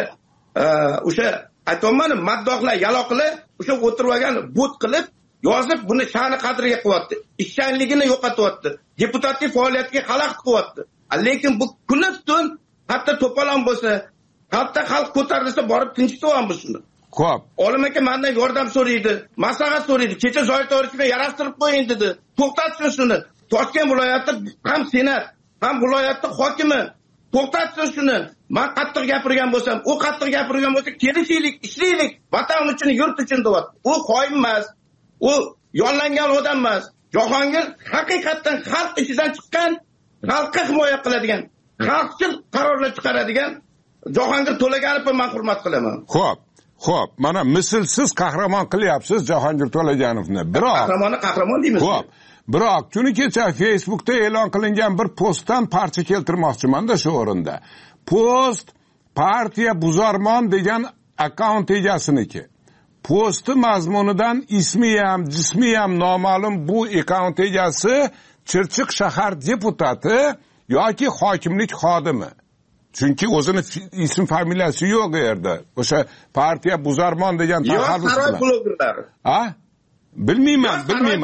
S4: O'sha aytolmadim, maddohlar, yaloqlar o'sha o'tirib olgan bot qilib yozib buni sha'ni qadriga qilyapti. Ishchanligini yo'qotyapti. Deputatlik faoliyatiga xalaqit qilyapti. Lekin bu kunib tun hatto to'polon bo'lsa, hatto xalq ko'tarilsa borib tinchitib shuni.
S3: Xo'p.
S4: Olim aka mendan yordam so'raydi, maslahat so'raydi. Kecha Zoir Toyirga yarashtirib qo'ying dedi. To'xtatsin shuni. Toshkent viloyati ham senat, ham viloyatning hokimi to'xtatsin shuni. Men qattiq gapirgan bo'lsam, u qattiq gapirgan bo'lsa, kelishaylik, ishlaylik, vatan uchun, yurt uchun deyapti. U qo'yim emas, u yollangan odam emas. Jahongir haqiqatan xalq ichidan chiqqan, xalqqa himoya qiladigan, xalqchil qarorlar chiqaradigan Jahongir To'laganovni men hurmat qilaman.
S3: Xo'p, mana mislsiz qahramon qilyapsiz Jahongir To'laganovni. Biroq
S4: qahramon deymiz.
S3: Xo'p, biroq kuni kecha Facebookda e'lon qilingan bir postdan parcha keltirmoqchiman-da shu o'rinda. Post partiya Buzarmon degan akkaunt egasiniki. Posti mazmunidan ismi ham, jismi ham noma'lum bu akkaunt egasi Chirchiq shahar deputati yoki hokimlik xodimi. Chunki o'zini ism familiyasi yo'q yerda. O'sha partiya Buzarmon degan taxallus bilan.
S4: Saroy blogerlari.
S3: Bilmayman.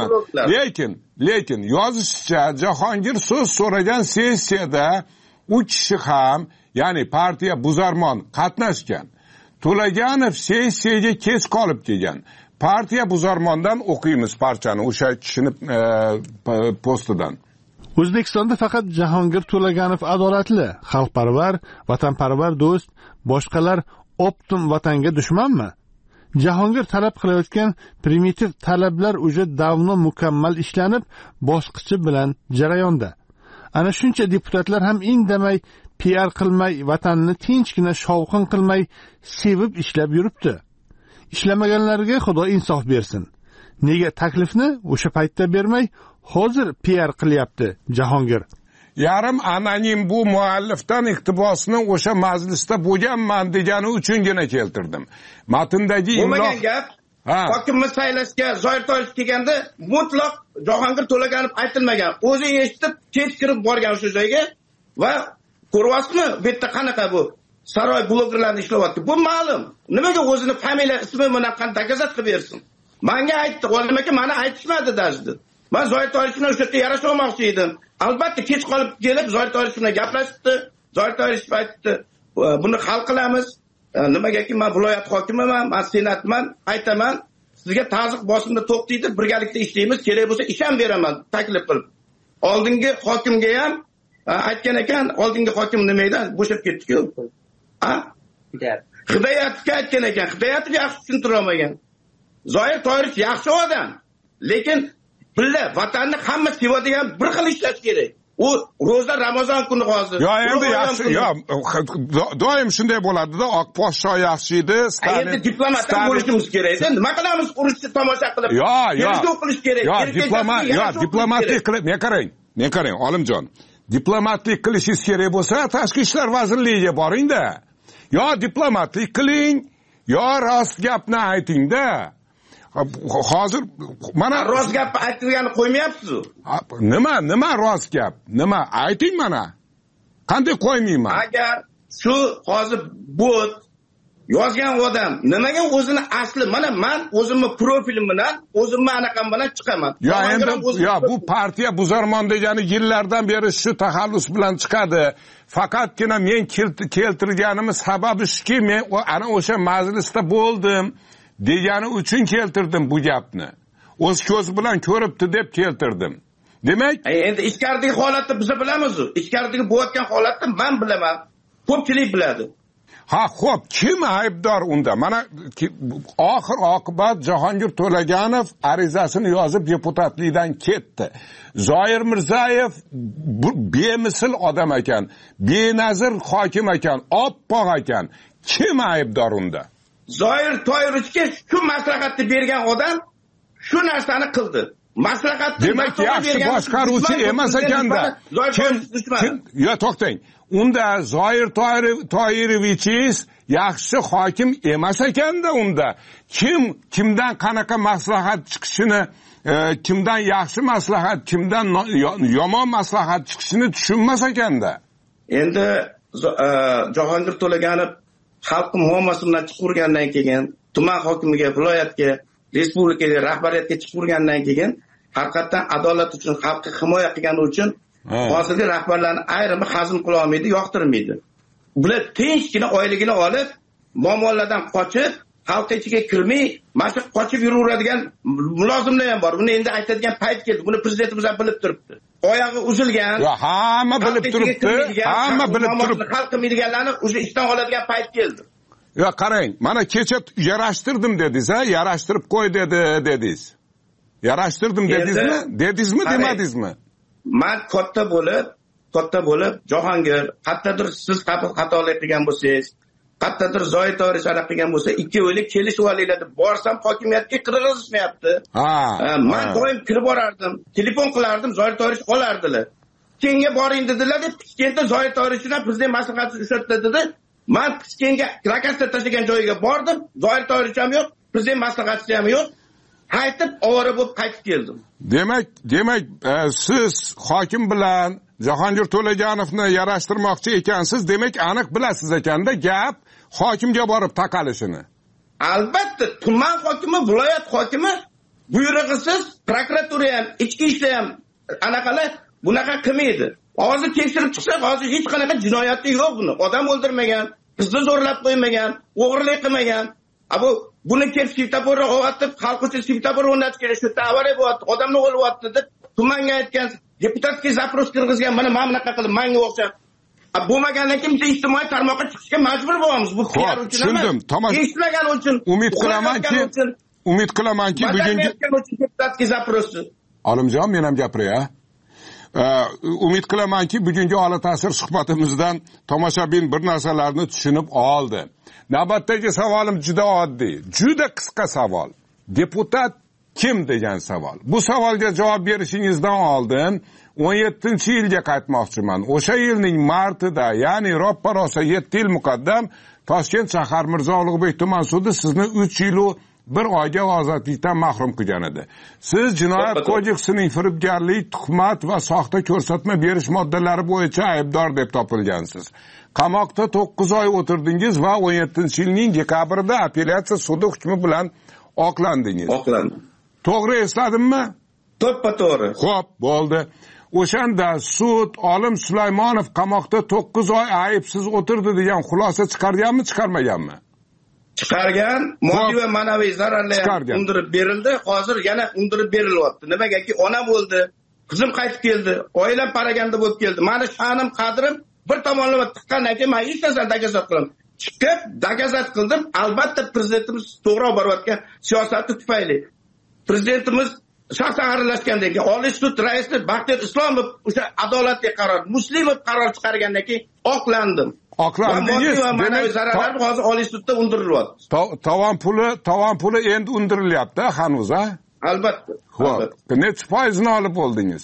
S3: Lekin yozishicha Jahongir so'z so'ragan sessiyada u kishi ham, ya'ni partiya Buzarmon qatnashgan. To'laganov sessiyaga kech qolib kelgan. Partiya Buzarmondan o'qiymiz parchani o'sha kishini postidan.
S2: O'zbekistonda faqat Jahongir To'laganov adolatli, xalqparvar, vatanparvar do'st, boshqalar optim vatanga dushmanmi? Jahongir talab qilayotgan primitiv talablar o'sha davno mukammal ishlanib, bosqichi bilan jarayonda. Ana shuncha deputatlar ham indamay, PR qilmay, vatanni tinchgina shovqin qilmay, sevib ishlab yuribdi. Ishlamaganlarga Xudo insof bersin. Nega taklifni o'sha paytda bermay, hozir PR qilyapti Jahongir?
S3: Yarim anonim bu muallifdan iqtibosni o'sha majlisda bo'lganman degani uchungina keltirdim. Matndagi
S4: bo'lmagan gap. Hokimni saylashga Zoir To'yich kelganda mutlaq Jahongir To'laganov aytilmagan. O'zi eshitib, kech kirib borgan o'sha joyga va ko'ryapsizmi, bu yerda qanaqa bu saroy blogerlarni ishlayapti. Bu ma'lum. Nimaga o'zini familiya ismi bilan qanday dokazat qilib bersin? Menga aytdi, o'limaka meni aytishmadi dedi. Men Zoir To'yich bilan o'sha yerda yarasha olmoqchi edim. Albatta kech qolib kelib Zoir To'yich bilan gaplashdi. Zoir To'yich aytdi, buni hal qilamiz. Nimagaki men viloyat hokimiman, men senatman, aytaman, sizga ta'ziq bosimda to'xtaydi, birgalikda ishlaymiz, kerak bo'lsa ish ham beraman, taklif qilib. Oldingi hokimga ham aytgan ekan, oldingi hokim nimadan bo'shab ketdi-ku. Hidoyatga aytgan ekan, Hidoyatni yaxshi tushuntira olmagan. Zoir To'yich yaxshi odam, lekin billa vatanni hamma sevadigan bir xil ishlash kerak. U ro'za Ramazon kuni hozir.
S3: Endi yaxshi, doim shunday bo'ladi-da, oq poshsho yaxshi edi,
S4: Stalin. Endi diplomatdan bo'lishimiz kerak. Nima qilamiz? Urushni tomosha qilib. Tergov qilish kerak.
S3: Diplomatlik qilib, men qarang, Olimjon. Diplomatlik qilishingiz kerak bo'lsa, Tashqi ishlar vazirligiga boring-da. Yo diplomatlik qiling, yo rost gapni ayting-da. Hozir mana
S4: rost gap aytganini qo'ymayapsiz-ku.
S3: Nima rost gap? Nima ayting mana? Qanday qo'ymayman?
S4: Agar shu hozir bot yozgan odam nimaga o'zini asli, mana men o'zimni profilim bilan, o'zimni anaqam bilan chiqaman.
S3: Bu partiya Buzarmon degani yillardan beri shu taxallus bilan chiqadi. Faqatgina men keltirganim sababi shuki, men ana o'sha majlisda bo'ldim degani uchun keltirdim bu gapni. O'z ko'z bilan ko'ribdi deb keltirdim. Demak,
S4: endi ichkaridagi holatni biz bilamiz. Ichkaridagi bo'layotgan holatni men bilaman. Ko'pchilik biladi.
S3: Xo'p, kim aybdor unda? Mana oxir oqibat Jahongir To'laganov arizasini yozib deputatlikdan ketdi. Zoir Mirzayev bemisl odam ekan, benazir hokim ekan, oppoq ekan. Kim aybdor unda?
S4: Zoir To'yirichga shu maslahatni bergan odam shu narsani qildi. Maslahatni
S3: demak yaxshi boshqaruvchi emas ekanda. Yo, to'xtang. Unda Zoir To'yirovich yaxshi hokim emas ekanda unda. Kimdan qanaqa maslahat chiqishini, kimdan yaxshi maslahat, kimdan yomon maslahat chiqishini tushunmas ekanda.
S4: Endi Jahongir To'laganov xalqning muammosidan chiqurgandan keyin, tuman hokimiga, viloyatga, respublikaga, rahbariyatga chiqurgandan keyin, haqiqatan adolat uchun, xalqni himoya qilgani uchun hozirgi rahbarlarni ayrimi hazm qila olmaydi, yoqtirmaydi. Bular tinchgina oyligini olib, muammolardan qochib, xalq ichiga kirmay mana shu qochib yuraveradigan mulozimlar ham bor. Buni endi aytadigan payt keldi. Buni prezidentimiz ham bilib turibdi. Oyog'i uzilgan.
S3: Hamma bilib turibdi. Hamma bilib turibdi.
S4: Xalq qilmaydiganlarni o'sha ishdan oladigan payt keldi.
S3: Qarang, mana kecha yarashtirdim dedingiz, yarashtirib qo'y dedingiz. Yarashtirdim dedingizmi, demadingizmi?
S4: Men katta bo'lib Jahongir, qayerdadir siz xatolik qilgan bo'lsangiz, qayerdadir Zoir To'rishalar qilgan bo'lsa, ikkovini kelishib olinglar deb borsam hokimiyatga kirgizishmayapti. Men doim kirib borardim, telefon qilardim, Zoir To'rish olardilar. Keyinga boring dedilar deb Piskentda Zoir To'rish bilan prezident maslahatchisi uchratdi dedi. Men Piskentga rakasta tashlagan joyiga bordim, Zoir To'rish ham yo'q, prezident maslahatchisi ham yo'q. Qaytib ovora bo'lib qaytib keldim.
S3: Demak, siz hokim bilan Jahongir To'laganovni yarashtirmoqchi ekansiz, demak aniq bilasiz ekanda gap hokimga borib taqalishini.
S4: Albatta, tuman hokimi, viloyat hokimi buyrug'isiz prokuratura ham, ichki ishlar ham anaqalar bunaqa qilmaydi. Hozir tekshirib chiqsak, hozir hech qanaqa jinoyati yo'q buni. Odam o'ldirmagan, qizni zo'rlab qo'ymagan, o'g'irlik qilmagan. Buni kelib svetoforni o'g'atib, xalq uchun svetofor o'rnatish kerak. Shu avariya bo'lyapti, odamni o'lyapti deb tumanga aytgan, deputatga zapros kirgizgan, mana bunaqa qilib, menga o'xshab. Bo'lmagandan keyin biz ijtimoiy tarmoqqa chiqishga majbur bo'lamiz. Bu PR uchun emas.
S3: Tushundim.
S4: Eshitmagan uchun.
S3: Umid qilamanki, bugungi
S4: deputatga zaprosni.
S3: Olimjon, men ham gapiray. Umid qilamanki, bugungi Ola ta'sir suhbatimizdan tomoshabin bir narsalarni tushunib oldi. Navbatdagi savolim juda oddiy, juda qisqa savol. Deputat kim degan savol. Bu savolga javob berishingizdan oldin 17-yilga qaytmoqchiman. O'sha yilning martida, ya'ni roppa-rosa 7 yil muqaddam Toshkent shahar Mirzo Ulug'bek tuman sudi sizni 3 yil bir oyga ozodlikdan mahrum qilgan edi. Siz Jinoyat kodeksining firibgarlik, tuhmat va soxta ko'rsatma berish moddalari bo'yicha aybdor deb topilgansiz. Qamoqda 9 oy o'tirdingiz va 17-yilning dekabrida apellyatsiya sudi hukmi bilan oqlandingiz.
S4: Oqlandim.
S3: To'g'ri esladimmi?
S4: To'ppa-to'g'ri.
S3: Xo'p, bo'ldi. O'shanda sud Olim Sulaymonov qamoqda 9 oy aybsiz o'tirdi degan xulosa chiqarganmi, chiqarmaganmi?
S4: Chiqargan, moddiy va ma'naviy zararlar undirib berildi, hozir yana undirib berilyapti. Nimagaki onam o'ldi, qizim qaytib keldi, oilam paraganda bo'lib keldi. Meni sha'nim, qadrim bir tomonlama tiqqandan keyin men hech narsani dagazat qilaman. Chiqib dagazat qildim. Albatta prezidentimiz to'g'ri borayotgan siyosati tufayli. Prezidentimiz shaxsan aralashgandan keyin Oliy sud raisi Baxtiyor Islomov o'sha adolatli qaror, Muslimov qaror chiqargandan keyin oqlandim.
S3: Oqlandingiz.
S4: Demak, zararlar hozir Oliy sudda undirilyapti.
S3: Tovon puli endi undirilyapti hanuz, ha?
S4: Albatta.
S3: Xo'p, necha foizini olib oldingiz?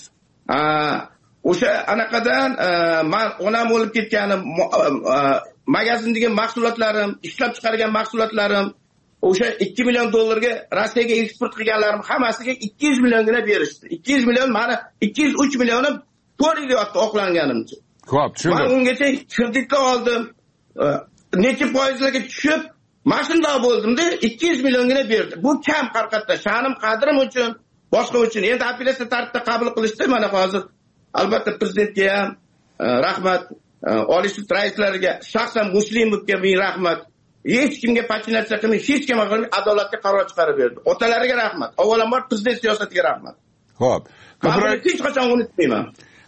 S4: O'sha anaqadan men onam o'lib ketganim, magazindagi mahsulotlarim, ishlab chiqargan mahsulotlarim, o'sha 2 million dollarga Rossiyaga eksport qilganlarim hammasiga 200 milliongina berishdi. 200 million, meni 203 millionim to'layapti oqlanganimcha.
S3: Xo'p, tushundim.
S4: Men ungacha kreditga oldim. Necha foizlarga tushib, mashinada bo'ldim-da, 200 milliongina berdi. Bu kam haqiqatda, sha'nim, qadrim uchun, boshqa uchun. Endi apellyatsiya tartibida qabul qilishdi, mana hozir albatta prezidentga ham rahmat, Oliy sud raislariga, shaxsan Muslimovga ming rahmat. Hech kimga pachinatsiya qilmay, hech kimga qilmay adolatli qaror chiqarib berdi. Otalariga rahmat. Avvalambor prezident siyosatiga rahmat.
S3: Xo'p.
S4: Hech qachon unutmayman.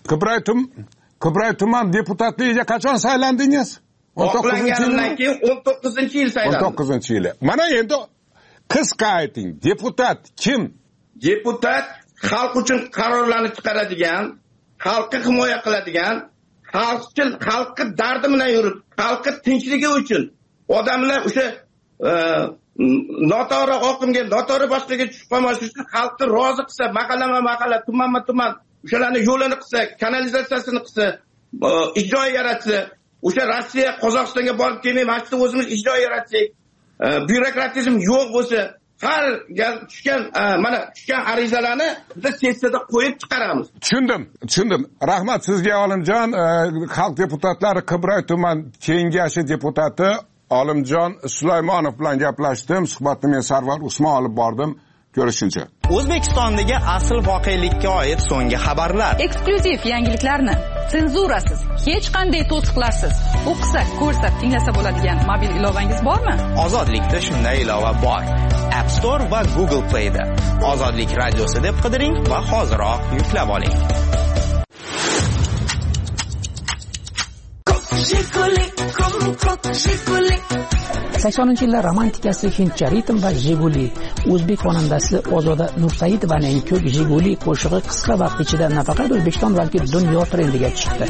S3: Qibray tuman deputatligiga qachon saylandingiz?
S4: 19-yildan keyin 19-yil saylandim.
S3: 19-yili. Mana endi qisqa ayting, deputat kim?
S4: Deputat xalq uchun qarorlarni chiqaradigan, xalqni himoya qiladigan, xalqni dardi bilan yurib, xalqni tinchligi uchun odamlar o'sha noto'g'ri oqimga, noto'g'ri boshqaga tushib qolmasin uchun xalqni rozi qilsa, mahalla, tuman o'shalarni yo'lini qilsa, kanalizatsiyasini qilsa, ijro yaratsa, o'sha Rossiya, Qozog'istonga borib kelmay, mashqda o'zimiz ijro yaratsak, byurokratizm yo'q bo'lsa, har gal tushgan arizalarni biz sessiyada qo'yib chiqaramiz.
S3: Tushundim. Rahmat sizga Olimjon, xalq deputatlari Qibray tuman kengashi deputati Olimjon Sulaymonov bilan gaplashdim. Suhbatni men Sarvar Usmon olib bordim. Ko'rishguncha.
S9: O'zbekistondagi asl voqelikka oid so'nggi xabarlar.
S1: Eksklyuziv yangiliklarni senzurasiz, hech qanday to'siqlarsiz o'qisak, ko'rsak, tinglasa bo'ladigan mobil ilovangiz bormi?
S9: Ozodlikda shunday ilova bor. App Store va Google Play da. Ozodlik radiosi deb qidiring va hoziroq yuklab oling.
S10: 80-yillar romantikasi hindcha ritm va Jiguli. O'zbek xonandasi Ozoda Nursaidovaning ko'k Jiguli qo'shig'i qisqa vaqt ichida nafaqat O'zbekiston, balki dunyo trendiga chiqdi.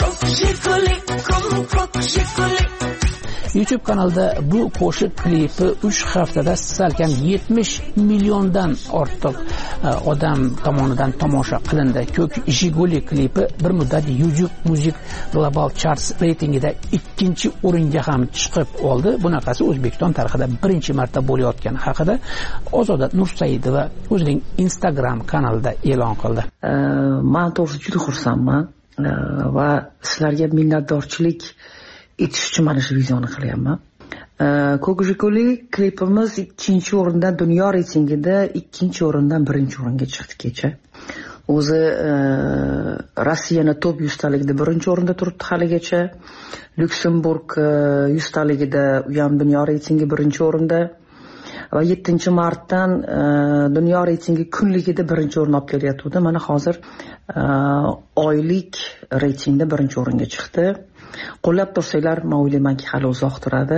S10: YouTube kanalida bu qo'shiq klipi 3 haftada salkam 70 milliondan ortiq odam tomonidan tomosha qilindi. Ko'k Jiguli klipi bir muddat YouTube Music Global Charts reytingida 2-o'ringa ham chiqib oldi. Bunaqasi O'zbekiston tarixida birinchi marta bo'layotgani haqida Ozoda Nursaidova o'zining Instagram kanalida e'lon qildi.
S11: Men to'g'risi juda xursandman va sizlarga minnatdorchilik etish uchun mana shu videoni qilyapman. Ko'k Jiguli klipimiz 2-o'rindan dunyo reytingida 2-o'rindan 1-o'ringa chiqdi kecha. O'zi Rossiyani top 100 taligida 1-o'rinda turibdi haligacha. Lyuksemburg 100 taligida u ham dunyo reytingi 1-o'rinda. Va 7-martdan dunyo reytingi kunligida 1-o'rin olib kelyapti. Mana hozir oylik reytingda 1-o'ringa chiqdi. Qo'llab tursanglar, men o'ylaymanki hali uzoq turadi.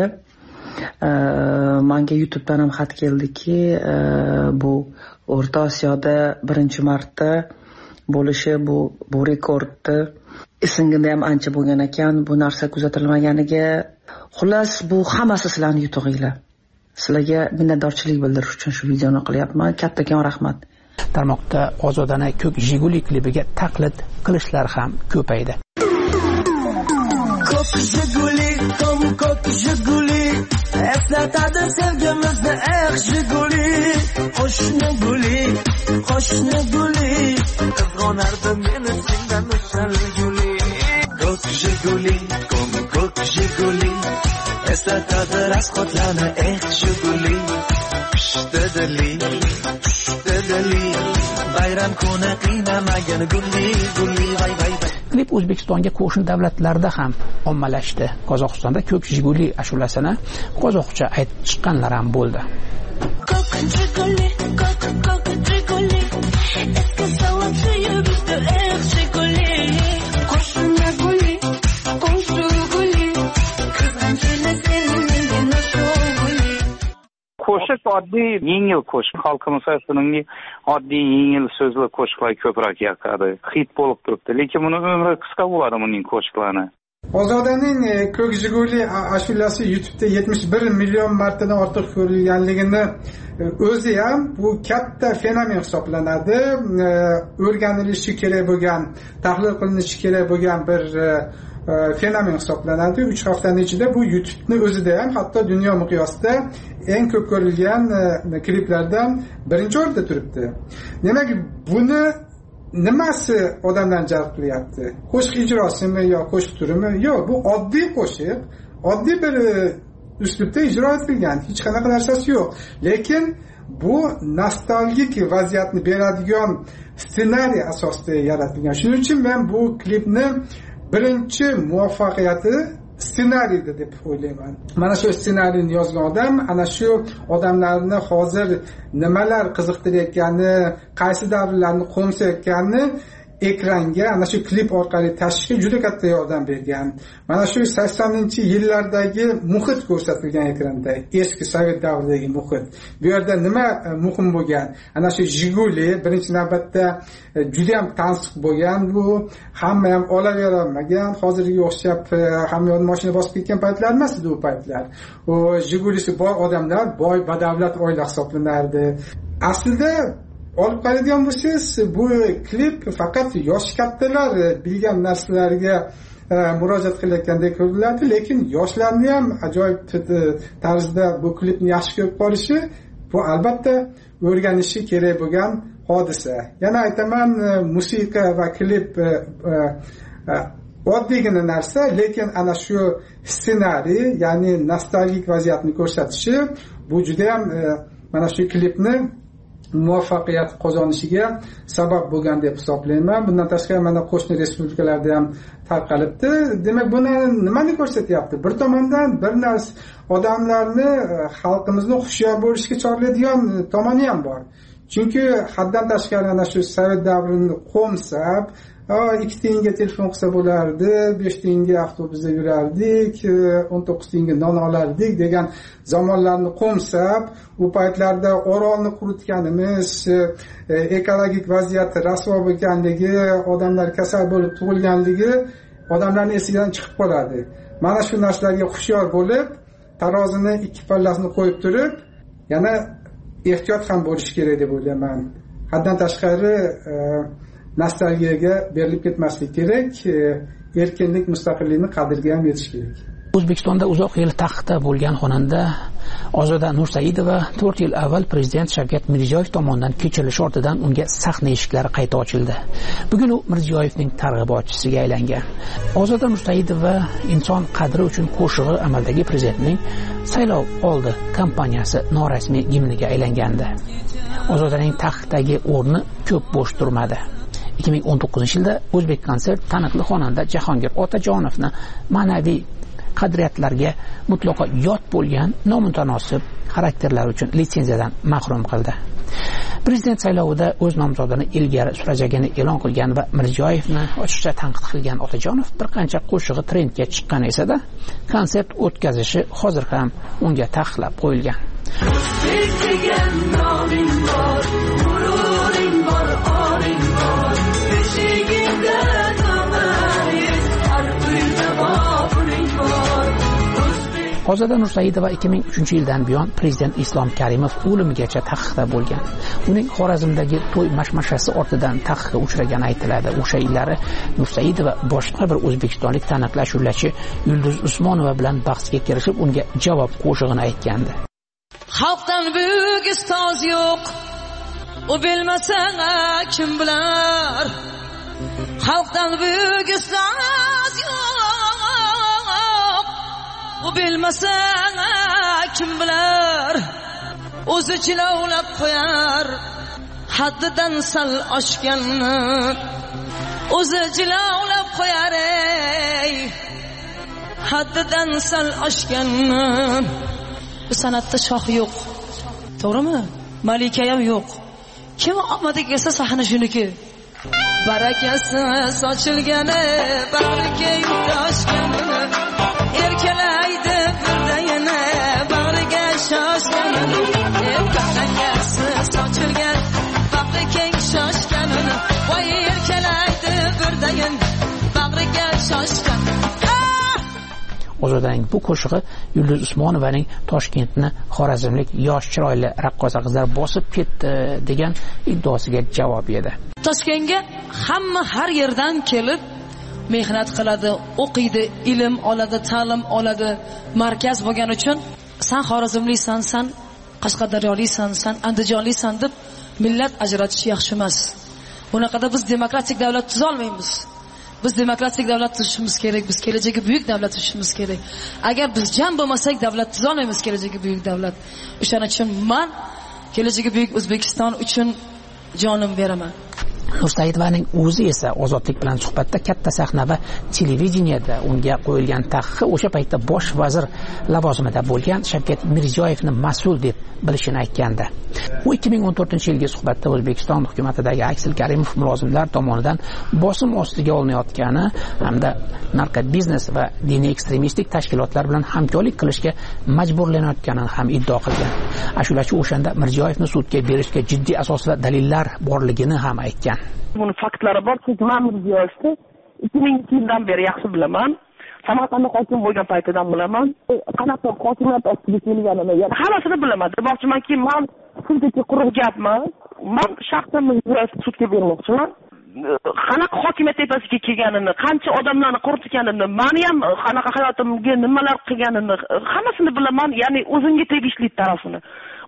S11: Menga YouTubedan ham xat keldiki, bu O'rta Osiyoda 1-marta bo'lishi bu rekordni esingimda ham ancha bo'lgan ekan, bu narsa kuzatilmaganiga. Xullas, bu hammasi sizlarning yutug'inglar. Sizlarga minnatdorchilik bildirish uchun shu videoni qilyapman. Kattakon rahmat.
S10: Tarmoqda Ozodani ko'k Jiguli klipiga taqlid qilishlar ham ko'paydi.
S12: Ko'k Jiguli eslatadi sevgimizni, Jiguli qo'shni guli qizg'onardim meni sendan o'shalguli. Ko'k Jiguli eslatadi rasxotlarni, Jiguli pishdadali bayram kuni qiynamagan gulli vay.
S10: Klip O'zbekistonga qo'shni davlatlarda ham ommalashdi. Qozog'istonda ko'k Jiguli ashulasini qozoqcha aytib chiqqanlar ham bo'ldi.
S13: Qo'shiq oddiy, yengil qo'shiq. Xalqimiz o'zining oddiy, yengil so'zli qo'shiqlar ko'proq yoqadi. Hit bo'lib turibdi, lekin buni umri qisqa bo'ladi uning qo'shiqlari.
S14: Ozodaning ko'k Jiguli ashulasi YouTube'da 71 million martadan ortiq ko'rilganligini o'zi ham bu katta fenomen hisoblanadi. O'rganilishi kerak bo'lgan, tahlil qilinishi kerak bo'lgan bir fenomen hisoblanadi. 3 haftaning ichida bu YouTube'ni o'zida ham hatto dunyo miqyosida eng ko'p ko'rilgan kliplardan 1-o'rinda turibdi. Demak, buni nimasi odamlarni jalb qilyapti? Qo'shiq ijrosimi yo qo'shiq turimi? Yo'q, bu oddiy qo'shiq, oddiy bir uslubda ijro etilgan, hech qanaqa narsasi yo'q. Lekin bu nostalgik vaziyatni beradigan ssenariy asosida yaratilgan. Shuning uchun men bu klipni birinchi muvaffaqiyati ssenariyda deb o'ylayman. Mana shu ssenariyni yozgan odam ana shu odamlarni hozir nimalar qiziqtirayotgani, qaysi davrlarni qo'msayotganini ekranga ana shu klip orqali tashishga juda katta yordam bergan. Mana shu 80-yillardagi muhit ko'rsatilgan ekranda, eski Sovet davridagi muhit. Bu yerda nima muhim bo'lgan? Ana shu Jiguli birinchi navbatda juda ham tansiq bo'lgan, bu hamma ham olavera olmagan, hozirgi o'xshab hamma yo'l mashina bosib ketgan paytlar emas edi u paytlar. O Jigulisi boy odamlar, boy badavlat oila hisoblanardi. Aslida olib qaraydigan bo'lsangiz, bu klip faqat yosh kattalar bilgan narsalarga murojaat qilayotgandek ko'rinadi, lekin yoshlarni ham ajoyib tarzda bu klipni yaxshi ko'rib qolishi, bu albatta o'rganishi kerak bo'lgan hodisa. Yana aytaman, musiqa va klip oddiygina narsa, lekin ana shu ssenariy, ya'ni nostalgik vaziyatni ko'rsatishi, bu juda ham mana shu klipni muvaffaqiyat qozonishiga sabab bo'lgan deb hisoblayman. Bundan tashqari mana qo'shni respublikalarda ham tarqalibdi. Demak, buni nimani ko'rsatyapti? Bir tomondan bir narsa odamlarni, xalqimizni hushyor bo'lishga chorlaydigan tomoni ham bor. Chunki haddan tashqari ana shu sovet davrini qo'msab, 2 tiyinga telefon qilsa bo'lardi, 5 tiyinga avtobusda yurardik, 19 tiyinga non olardik degan zamonlarni qo'msab, u paytlarda Orolni quritganimiz, ekologik vaziyat rasvo bo'lganligi, odamlar kasal bo'lib tug'ilganligi odamlarning esidan chiqib qoladi. Mana shu narsalarga hushyor bo'lib, tarozini ikki pallasini qo'yib turib, yana ehtiyot ham bo'lish kerak deb o'ylayman. Haddan tashqari nostalgiyaga berilib ketmaslik kerak, erkinlik, mustaqillikni qadriga ham yetish kerak.
S10: O'zbekistonda uzoq yil taxtda bo'lgan xonanda Ozoda Nursaidova 4 yil avval prezident Shavkat Mirziyoyev tomonidan kechirilish ortidan unga sahna eshiklari qayta ochildi. Bugun u Mirziyoyevning targ'ibotchisiga aylangan. Ozoda Nursaidova inson qadri uchun qo'shig'i amaldagi prezidentning saylov oldi kampaniyasi norasmiy gimniga aylangandi. Ozodaning taxtdagi o'rni ko'p bo'sh turmadi. 2019-yilda O'zbek konsert taniqli xonanda Jahongir Otajonovni ma'naviy qadriyatlarga mutlaqo yot bo'lgan nomutanosib xarakterlar uchun litsenziyadan mahrum qildi. Prezident saylovida o'z nomzodini ilgari surajagini e'lon qilgan va Mirziyoyevni ochiqcha tanqid qilgan Otajonov bir qancha qo'shig'i trendga chiqqan esa-da, konsert o'tkazishi hozir ham unga taqiqlab qo'yilgan. Ozoda Nursaidova 2003-yildan buyon prezident Islom Karimov o'limigacha taqiqda bo'lgan. Uning Xorazmdagi to'y mashmashasi ortidan taqiqqa uchragani aytiladi. O'sha yillari Nursaidova boshqa bir o'zbekistonlik taniqli ashulachi Yulduz Usmonova bilan bahsga kirishib, unga javob qo'shig'ini aytgandi.
S15: Xalqdan buyuk ustoz yo'q, u bilmasa kim bilar? Xalqdan buyuk ustoz yo'q, u bilmasa kim bilar? O'zi jilovlab qo'yar haddidan sal oshganni, o'zi jilovlab qo'yar ey haddidan sal oshganni. Bu san'atda shoh yo'q, to'g'rimi? Malika ham yo'q. Kim omadiga kelsa sahna shuniki. Barakasi sochilgani, bag'riga yutashgani, erkalaydi birdayini, bag'riga shoshgani. Barakasi sochilgan, bag'riga shoshgani, voy erkalaydi birdayin, bag'riga shoshgan. Ozodaning bu qo'shig'i Yulduz Usmonovaning Toshkentni xorazmlik yosh chiroyli raqqosa qizlar bosib ketdi degan iddaosiga javob edi. Toshkentga hamma har yerdan kelib mehnat qiladi, o'qiydi, ilm oladi, ta'lim oladi. Markaz bo'lgani uchun sen xorazmliksan, sen qashqadaryoliksan, sen andijonliksan deb millat ajratish yaxshi emas. Bunaqada biz demokratik davlat tuza olmaymiz. Biz demokratik davlat tuzishimiz kerak, biz kelajagi buyuk davlat tuzishimiz kerak. Agar biz jam bo'lmasak davlat tuza olmaymiz, kelajagi buyuk davlat. O'shaning uchun men kelajagi buyuk O'zbekiston uchun jonim beraman. Nursaidovaning o'zi esa Ozodlik bilan suhbatda katta sahna va televideniyada unga qo'yilgan taqiqi o'sha paytda bosh vazir lavozimida bo'lgan Shavkat Mirziyoyevni mas'ul deb bilishini aytgandi. U 2014-yilgi suhbatda O'zbekiston hukumatidagi Aksel Karimov mulozimlar tomonidan bosim ostiga olinayotgani hamda narkobiznes va diniy ekstremistik tashkilotlar bilan hamkorlik qilishga majburlanayotganini ham iddao qilgan. Ashulachi o'shanda Mirziyoyevni sudga berishga jiddiy asos va dalillar borligini ham aytgan.
S16: Buni faktlari bor, chunki men Mirziyoyevni 2002-yildan beri yaxshi bilaman. Samarqandda hokim bo'lgan paytidan bilaman. Qanaqa hokimiyat ostiga kelganini, ya'ni hammasini bilaman. Demoqchimanki, men shunchaki quruq gapman. Men shaxsan Mirziyoyevni sudga bermoqchiman. Qanaqa hokimiyat tepasiga kelganini, qancha odamlarni quritganini, meni ham qanaqa hayotimga nimalar qilganini hammasini bilaman, ya'ni o'zimga tegishli tarafini.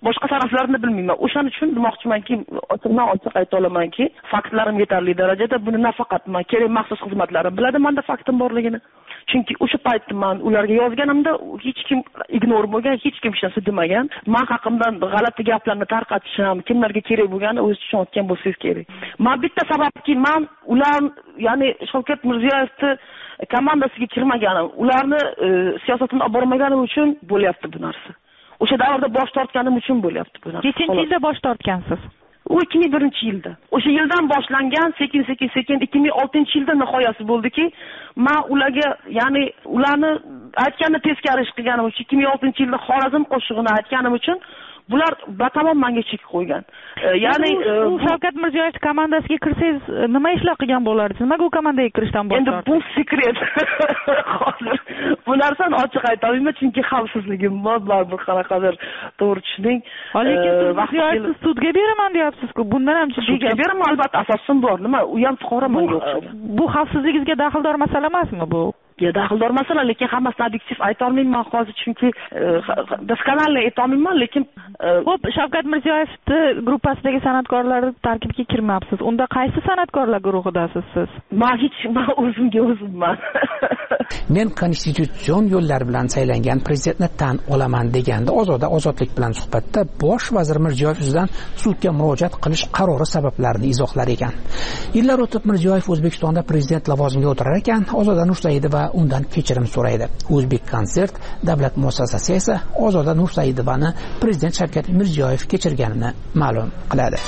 S16: boshqa taraflarini bilmayman. O'shaning uchun demoqchimanki, ochiqdan ochiq ayta olamanki, faktlarim yetarli darajada buni nafaqat men kerak maxsus xizmatlarim biladi menda faktim borligini. Chunki o'sha paytda men ularga yozganimda hech kim ignor bo'lgan, hech kim hech narsa demagan. Men haqimdan g'alati gaplarni tarqatishim, kimlarga kerak bo'lgani o'zi tushunayotgan bo'lsangiz kerak. Men bitta sababki men ular, ya'ni Shavkat Mirziyoyevni komandasiga kirmaganim, ularni siyosatini olib bormaganim uchun bo'lyapti bu narsa. O'sha davrda bosh tortganim uchun bo'lyapti bu narsa.
S1: Nechinchi yilda bosh tortgansiz?
S16: U 2001-yilda. O'sha yildan boshlangan, sekin 2006-yilda nihoyasi bo'ldiki, men ularga, ya'ni ularni aytganini teskari ish qilganim uchun 2006-yilda Xorazm qo'shig'ini aytganim uchun bular batamom menga chek qo'ygan. Ya'ni
S1: Shavkat Mirziyoyev komandasiga kirsangiz nima ishlar qilgan bo'lardingiz? Nimaga u komandaga kirishdan bosh tortdingiz?
S16: Endi bu sekret. Hozir bu narsani ochiq ayta olmayman, chunki xavfsizligim bor, baribir qanaqadir to'g'ri tushuning.
S1: Lekin Mirziyoyevni sudga beraman deyapsiz-ku. Bundan ham
S16: sudga beraman, albatta asosim bor. Nima, u ham fuqaro menga o'xshaydi.
S1: Bu xavfsizligingizga daxldor masala emasmi bu?
S16: Daxldor masala, lekin hammasini obyektiv ayta olmayman hozir, chunki doskonalle ayta olmayman, lekin
S1: xo'p, Shavkat Mirziyoyevni gruppasidagi san'atkorlar tarkibiga kirmabsiz. Unda qaysi san'atkorlar guruhidasiz siz?
S16: Men o'zimga o'zimman.
S10: Men konstitutsion yo'llar bilan saylangan prezidentni tan olaman deganda ozodlik bilan suhbatda bosh vazir Mirziyoyev yuzidan sudga murojaat qilish qarori sabablarini izohlar ekan. Yillar o'tib Mirziyoyev O'zbekistonda prezident lavozimiga o'tirar ekan, Ozoda Nursaidova undan kechirim so'raydi. O'zbek konsert davlat muassasasi esa Ozoda Nursaidovani prezident Shavkat Mirziyoyev kechirganini ma'lum qiladi.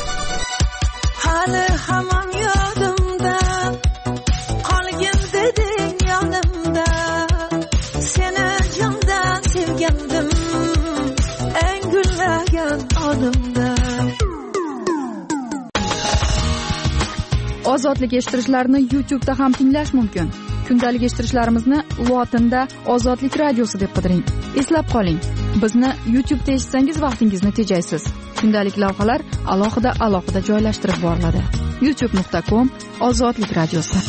S12: Hali hamon yodimda qolgin deding yonimda, seni jondan sevgandim eng gullagan onimda.
S1: Ozodlik eshittirishlarni YouTube'da ham tinglash mumkin. Kundalik eshittirishlarimizni lotinda Ozodlik radiosi deb qidiring. Eslab qoling, bizni YouTube'da eshitsangiz vaqtingizni tejaysiz. Kundalik lavhalar alohida joylashtirib boriladi. youtube.com/Ozodlik radiosi.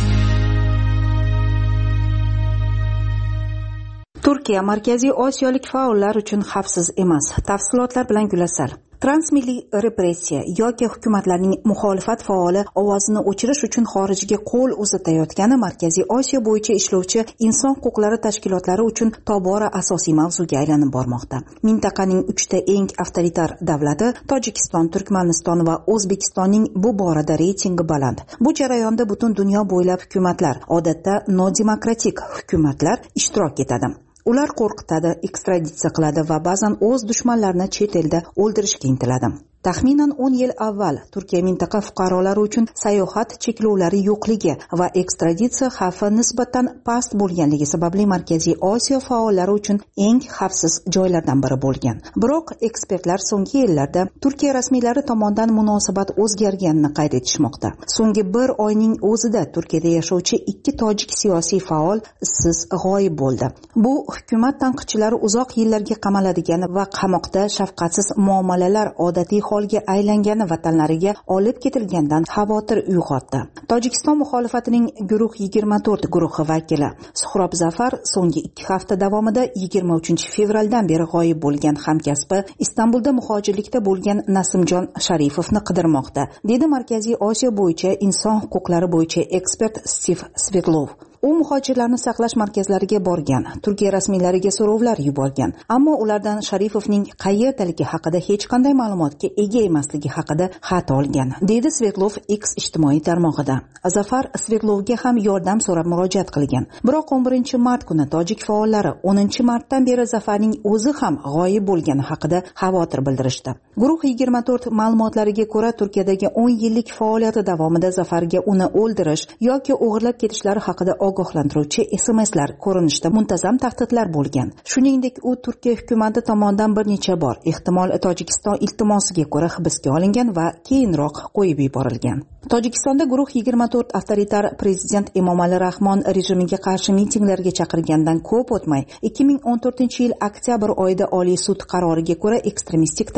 S17: Turkiya Markaziy Osiyolik faollar uchun xavfsiz emas. Tafsilotlar bilan Gulasal. Transmilliy repressiya yoki hukumatlarning muxolifat faoli ovozini o'chirish uchun xorijga qo'l uzatayotgani Markaziy Osiyo bo'yicha ishlovchi inson huquqlari tashkilotlari uchun tobora asosiy mavzuga aylanib bormoqda. Mintaqaning 3 ta eng avtoritar davlati Tojikiston, Turkmaniston va O'zbekistonning bu borada reytingi baland. Bu jarayonda butun dunyo bo'ylab hukumatlar, odatda nodemokratik hukumatlar ishtirok etadi. Ular qo'rqitadi, ekstraditsiya qiladi va ba'zan o'z dushmanlarini chet elda o'ldirishga intiladi. Taxminan 10 yil avval Turkiya mintaqa fuqarolari uchun sayohat cheklovlari yo'qligi va ekstraditsiya xavfi nisbatan past bo'lganligi sababli Markaziy Osiyo faollari uchun eng xavfsiz joylardan biri bo'lgan. Biroq ekspertlar so'nggi yillarda Turkiya rasmiylari tomonidan munosabat o'zgarganini qayd etishmoqda. So'nggi bir oyning o'zida Turkiyada yashovchi 2 tojik siyosiy faol izsiz g'oyib bo'ldi. Bu hukumat tanqidchilari uzoq yillarga qamaladigan va qamoqda shafqatsiz muomalalar odatiy holga aylangani vatanlariga olib ketilgandan xavotir uyg'otdi. Tojikiston muxolifatining guruh 24 guruhi vakili Suhrob Zafar so'nggi 2 hafta davomida 23 fevraldan beri g'oyib bo'lgan hamkasbi Istanbulda muhojirlikda bo'lgan Nasimjon Sharifovni qidirmoqda, dedi Markaziy Osiyo bo'yicha inson huquqlari bo'yicha ekspert Stiv Svetlov. U muhojirlarni saqlash markazlariga borgan, Turkiya rasmiylariga so'rovlar yuborgan, ammo ulardan Sharifovning qayerdaligi haqida hech qanday ma'lumotga ega emasligi haqida xat olgan, dedi Svetlov X ijtimoiy tarmog'ida. Zafar Svetlovga ham yordam so'rab murojaat qilgan. Biroq 11-mart kuni tojik faollari 10-martdan beri Zafarning o'zi ham g'oyib bo'lgani haqida xavotir bildirishdi. Guruh 24 ma'lumotlariga ko'ra, Turkiyadagi 10 yillik faoliyati davomida Zafarga uni o'ldirish yoki o'g'irlab ketishlari haqida ogohlantiruvchi SMSlar ko'rinishda muntazam tahdidlar bo'lgan. Shuningdek, u Turkiya hukumati tomonidan bir necha bor, ehtimol Tojikiston iltimosiga ko'ra hibsga olingan va keyinroq qo'yib yuborilgan. Tojikistonda guruh 24 avtoritar prezident Emomali Rahmon rejimiga qarshi mitinglarga chaqirgandan ko'p o'tmay 2014-yil oktyabr oyida Oliy sud qaroriga ko'ra ekstremistik tashkilot deb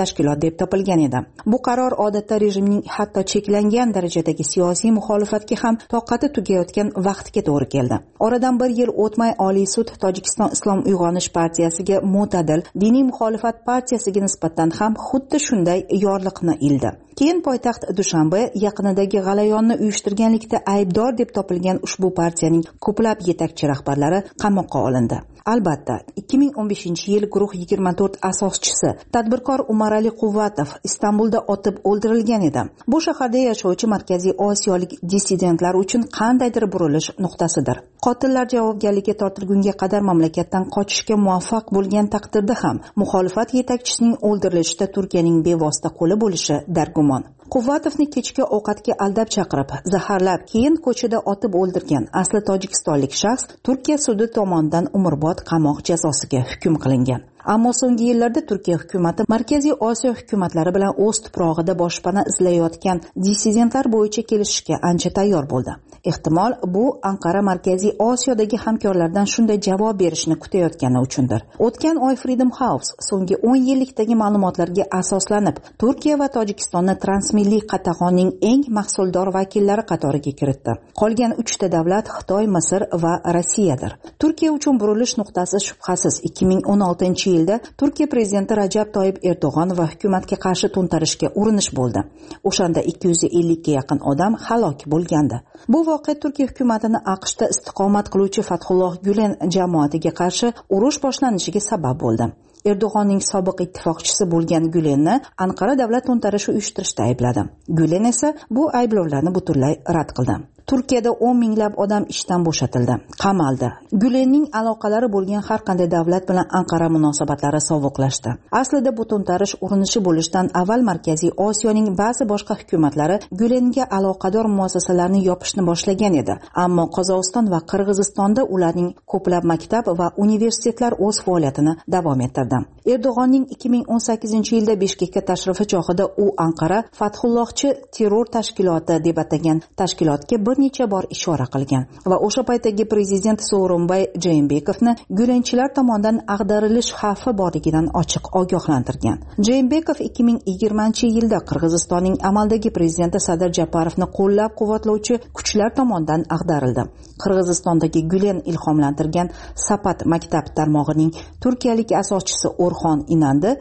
S17: deb topilgan edi. Bu qaror odatda rejimning hatto cheklangan darajadagi siyosiy muxolifatga ham toqati tugayotgan vaqtga to'g'ri keldi. Oradan bir yil o'tmay Oliy sud Tojikiston Islom uyg'onish partiyasiga mo'tadil diniy muxolifat partiyasiga nisbatan ham xuddi shunday yorliqni ildi. Keyin poytaxt Dushanbe yaqinidagi g'alayonni uyushtirganlikda aybdor deb topilgan ushbu partiyaning ko'plab yetakchi rahbarlari qamoqqa olindi. Albatta, 2015-yil guruh 24 asoschisi tadbirkor Umarali Quvvatov Istanbulda otib o'ldirilgan edi. Bu shaharda yashovchi Markaziy Osiyolik dissidentlar uchun qandaydir burilish nuqtasidir. Qotillar javobgarlikka tortilgunga qadar mamlakatdan qochishga muvaffaq bo'lgan taqdirda ham muxolifat yetakchisining o'ldirilishida Turkiyaning bevosita qo'li bo'lishi dargumon. Quvvatovni kechki ovqatga aldab chaqirib, zaharlab, keyin ko'chada otib o'ldirgan asli tojikistonlik shaxs Turkiya sudi tomonidan umrbod qamoq jazosiga hukm qilingan. Ammo so'nggi yillarda Turkiya hukumati Markaziy Osiyo hukumatlari bilan o'z tuprog'ida boshpana izlayotgan dissidentlar bo'yicha kelishishga ancha tayyor bo'ldi. Ehtimol bu Anqara Markaziy Osiyodagi hamkorlardan shunday javob berishni kutayotgani uchundir. O'tgan oy Freedom House so'nggi 10 yillikdagi ma'lumotlarga asoslanib, Turkiya va Tojikistonni transmilliy qatag'onning eng mahsuldor vakillari qatoriga kiritdi. Qolgan 3 ta davlat Xitoy, Misr va Rossiyadir. Turkiya uchun burilish nuqtasi shubhasiz 2016-yilda Turkiya prezidenti Rajab Toyyib Erdo'g'on va hukumatga qarshi to'ntarishga urinish bo'ldi. O'shanda 250 ga yaqin odam halok bo'lgandi. Bu voqea Turkiya hukumatini AQShda istiqomat qiluvchi Fathulloh Gulen jamoatiga qarshi urush boshlanishiga sabab bo'ldi. Erdo'g'onning sobiq ittifoqchisi bo'lgan Gulenni Anqara davlat to'ntarishi uyushtirishda aybladi. Gulen esa bu ayblovlarni butunlay rad qildi. Turkiyada 10 minglab odam ishdan bo'shatildi, qamaldi. Gulenning aloqalari bo'lgan har qanday davlat bilan Anqara munosabatlari sovuqlashdi. Aslida bu to'ntarish urinishi bo'lishidan avval Markaziy Osiyoning ba'zi boshqa hukumatlari Gulenga aloqador muassasalarni yopishni boshlagan edi. Ammo Qozog'iston va Qirg'izistonda ularning ko'plab maktab va universitetlar o'z faoliyatini davom ettirdi. Erdo'g'onning 2018-yilda Bishkekka tashrifi chog'ida u Anqara Fathullohchi terror tashkiloti deb atagan tashkilotga bir necha bor ishora qilgan va o'sha paytdagi prezident Sooronbay Jeenbekovni Gulenchilar tomonidan ag'darilish xavfi borligidan ochiq ogohlantirgan. Jeenbekov 2020-yilda Qirg'izistonning amaldagi prezidenti Sadar Japarovni qo'llab-quvvatlovchi kuchlar tomonidan ag'darildi. Qirg'izistondagi Gulen ilhomlantirgan Sapat maktab tarmog'ining turkiyalik asoschisi Orxon Inandi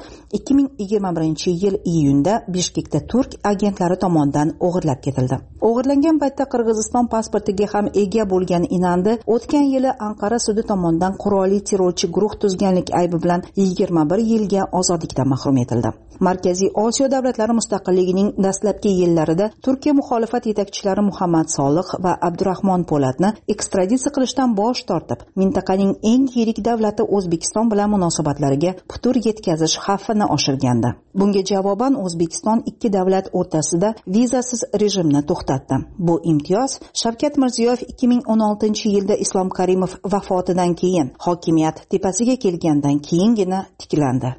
S17: 2021-yil iyunda Bishkekda turk agentlari tomonidan o'g'irlab ketildi. O'g'irlangan paytda Qirg'iziston pasportiga ham ega bo'lgan Inandi o'tgan yili Anqara sudi tomonidan qurolli terrorchi guruh tuzganlik aybi bilan 21 yilga ozodlikdan mahrum etildi. Markaziy Osiyo davlatlari mustaqilligining dastlabki yillarida Turkiya muxolifat yetakchilari Muhammad Solih va Abdurahmon Po'latni ekstraditsiya qilishdan bosh tortib, mintaqaning eng yirik davlati O'zbekiston bilan munosabatlariga putur yetkazish xavfini oshirgandi. Bunga javoban O'zbekiston ikki davlat o'rtasida vizasiz rejimni to'xtatdi. Bu imtiyoz Shavkat Mirziyoyev 2016-yilda Islom Karimov vafotidan keyin hokimiyat tepasiga kelgandan keyingina tiklandi.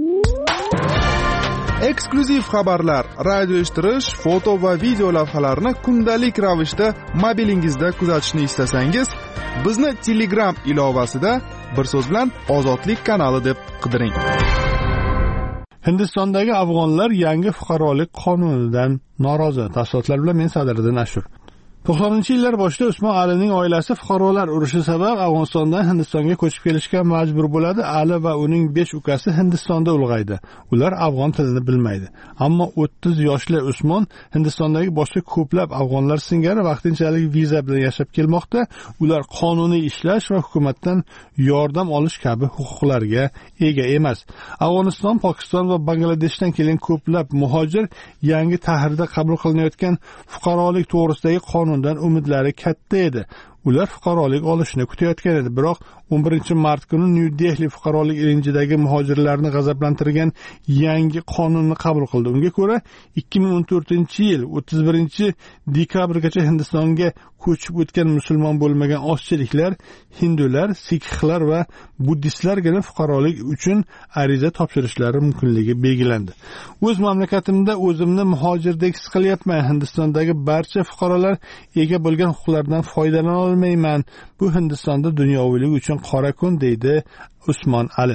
S18: Eksklyuziv xabarlar, radio eshittirish, foto va video lavhalarni kundalik ravishda mobilingizda kuzatishni istasangiz, bizni Telegram ilovasida bir so'z bilan Ozodlik kanali deb qidiring.
S2: Hindistondagi afg'onlar yangi fuqarolik qonunidan norozi. Tafsilotlar bilan men Sadriddin Ashur. 90-yillar boshida Usmon Alining oilasi fuqarolar urushi sabab Afg'onistondan Hindistonga ko'chib kelishga majbur bo'ladi. Ali va uning 5 ukasi Hindistonda ulg'aydi. Ular afg'on tilini bilmaydi. Ammo 30 yoshli Usmon Hindistondagi boshqa ko'plab afg'onlar singari vaqtinchalik viza bilan yashab kelmoqda. Ular qonuniy ishlash va hukumatdan yordam olish kabi huquqlarga ega emas. Afg'oniston, Pokiston va Bangladeshdan kelgan ko'plab muhojir yangi tahrirda qabul qilinayotgan fuqarolik to'g'risidagi qonundan umidlari katta edi. Ular fuqarolik olishni kutayotgan edi, biroq 11-mart kuni New Delhi fuqarolik ilinjidagi muhojirlarni g'azablantirgan yangi qonunni qabul qildi. Unga ko'ra 2014-yil 31-dekabrgacha Hindistonga ko'chib o'tgan musulmon bo'lmagan ozchiliklar, hindular, sikhlar va buddistlarga fuqarolik uchun ariza topshirishlari mumkinligi belgilandi. O'z mamlakatimda o'zimni muhojirdek his qilyapman. Hindistondagi barcha fuqarolar ega bo'lgan huquqlardan foydalana olmayman. Bu Hindistonda dunyoviylik uchun qora kun, deydi Usmon Ali.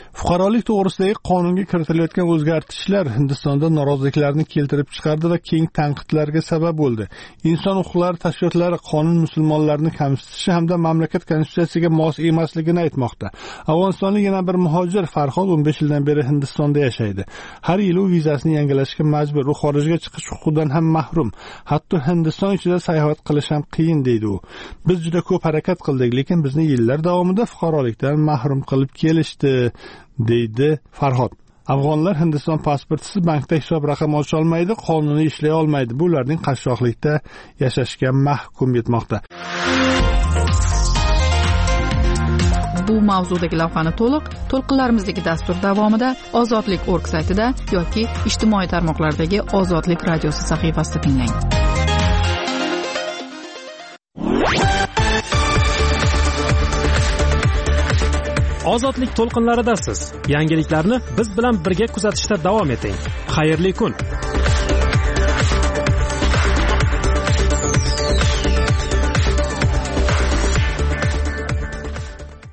S2: Fuqarolik to'g'risidagi qonunga kiritilayotgan o'zgartishlar Hindistonda noroziliklarni keltirib chiqardi va keng tanqidlarga sabab bo'ldi. Inson huquqlari tashkilotlari qonun musulmonlarni kamsitishi hamda mamlakat konstitutsiyasiga mos emasligini aytmoqda. Afg'onistonlik yana bir muhojir Farhod 15 yildan beri Hindistonda yashaydi. Har yili u vizasini yangilashga majbur, u xorijga chiqish huquqidan ham mahrum. Hatto Hindiston ichida sayohat qilish ham qiyin deydi u. Biz juda ko'p harakat qildik, lekin bizni yillar davomida fuqarolikdan mahrum qilib kelishdi, deydi Farhod. Afg'onlar Hindiston pasportisiz bankda hisob raqam ocha olmaydi, qonuniy ishlay olmaydi. Bu ularning qashshoqlikda yashashga mahkum etmoqda.
S1: Bu mavzudagi lavhani to'lqinlarimizdagi dastur davomida Ozodlik.org saytida yoki ijtimoiy tarmoqlardagi Ozodlik radiosi sahifasida tinglang.
S8: Ozodlik to'lqinlaridasiz. Yangiliklarni biz bilan birga kuzatishda davom eting. Xayrli kun.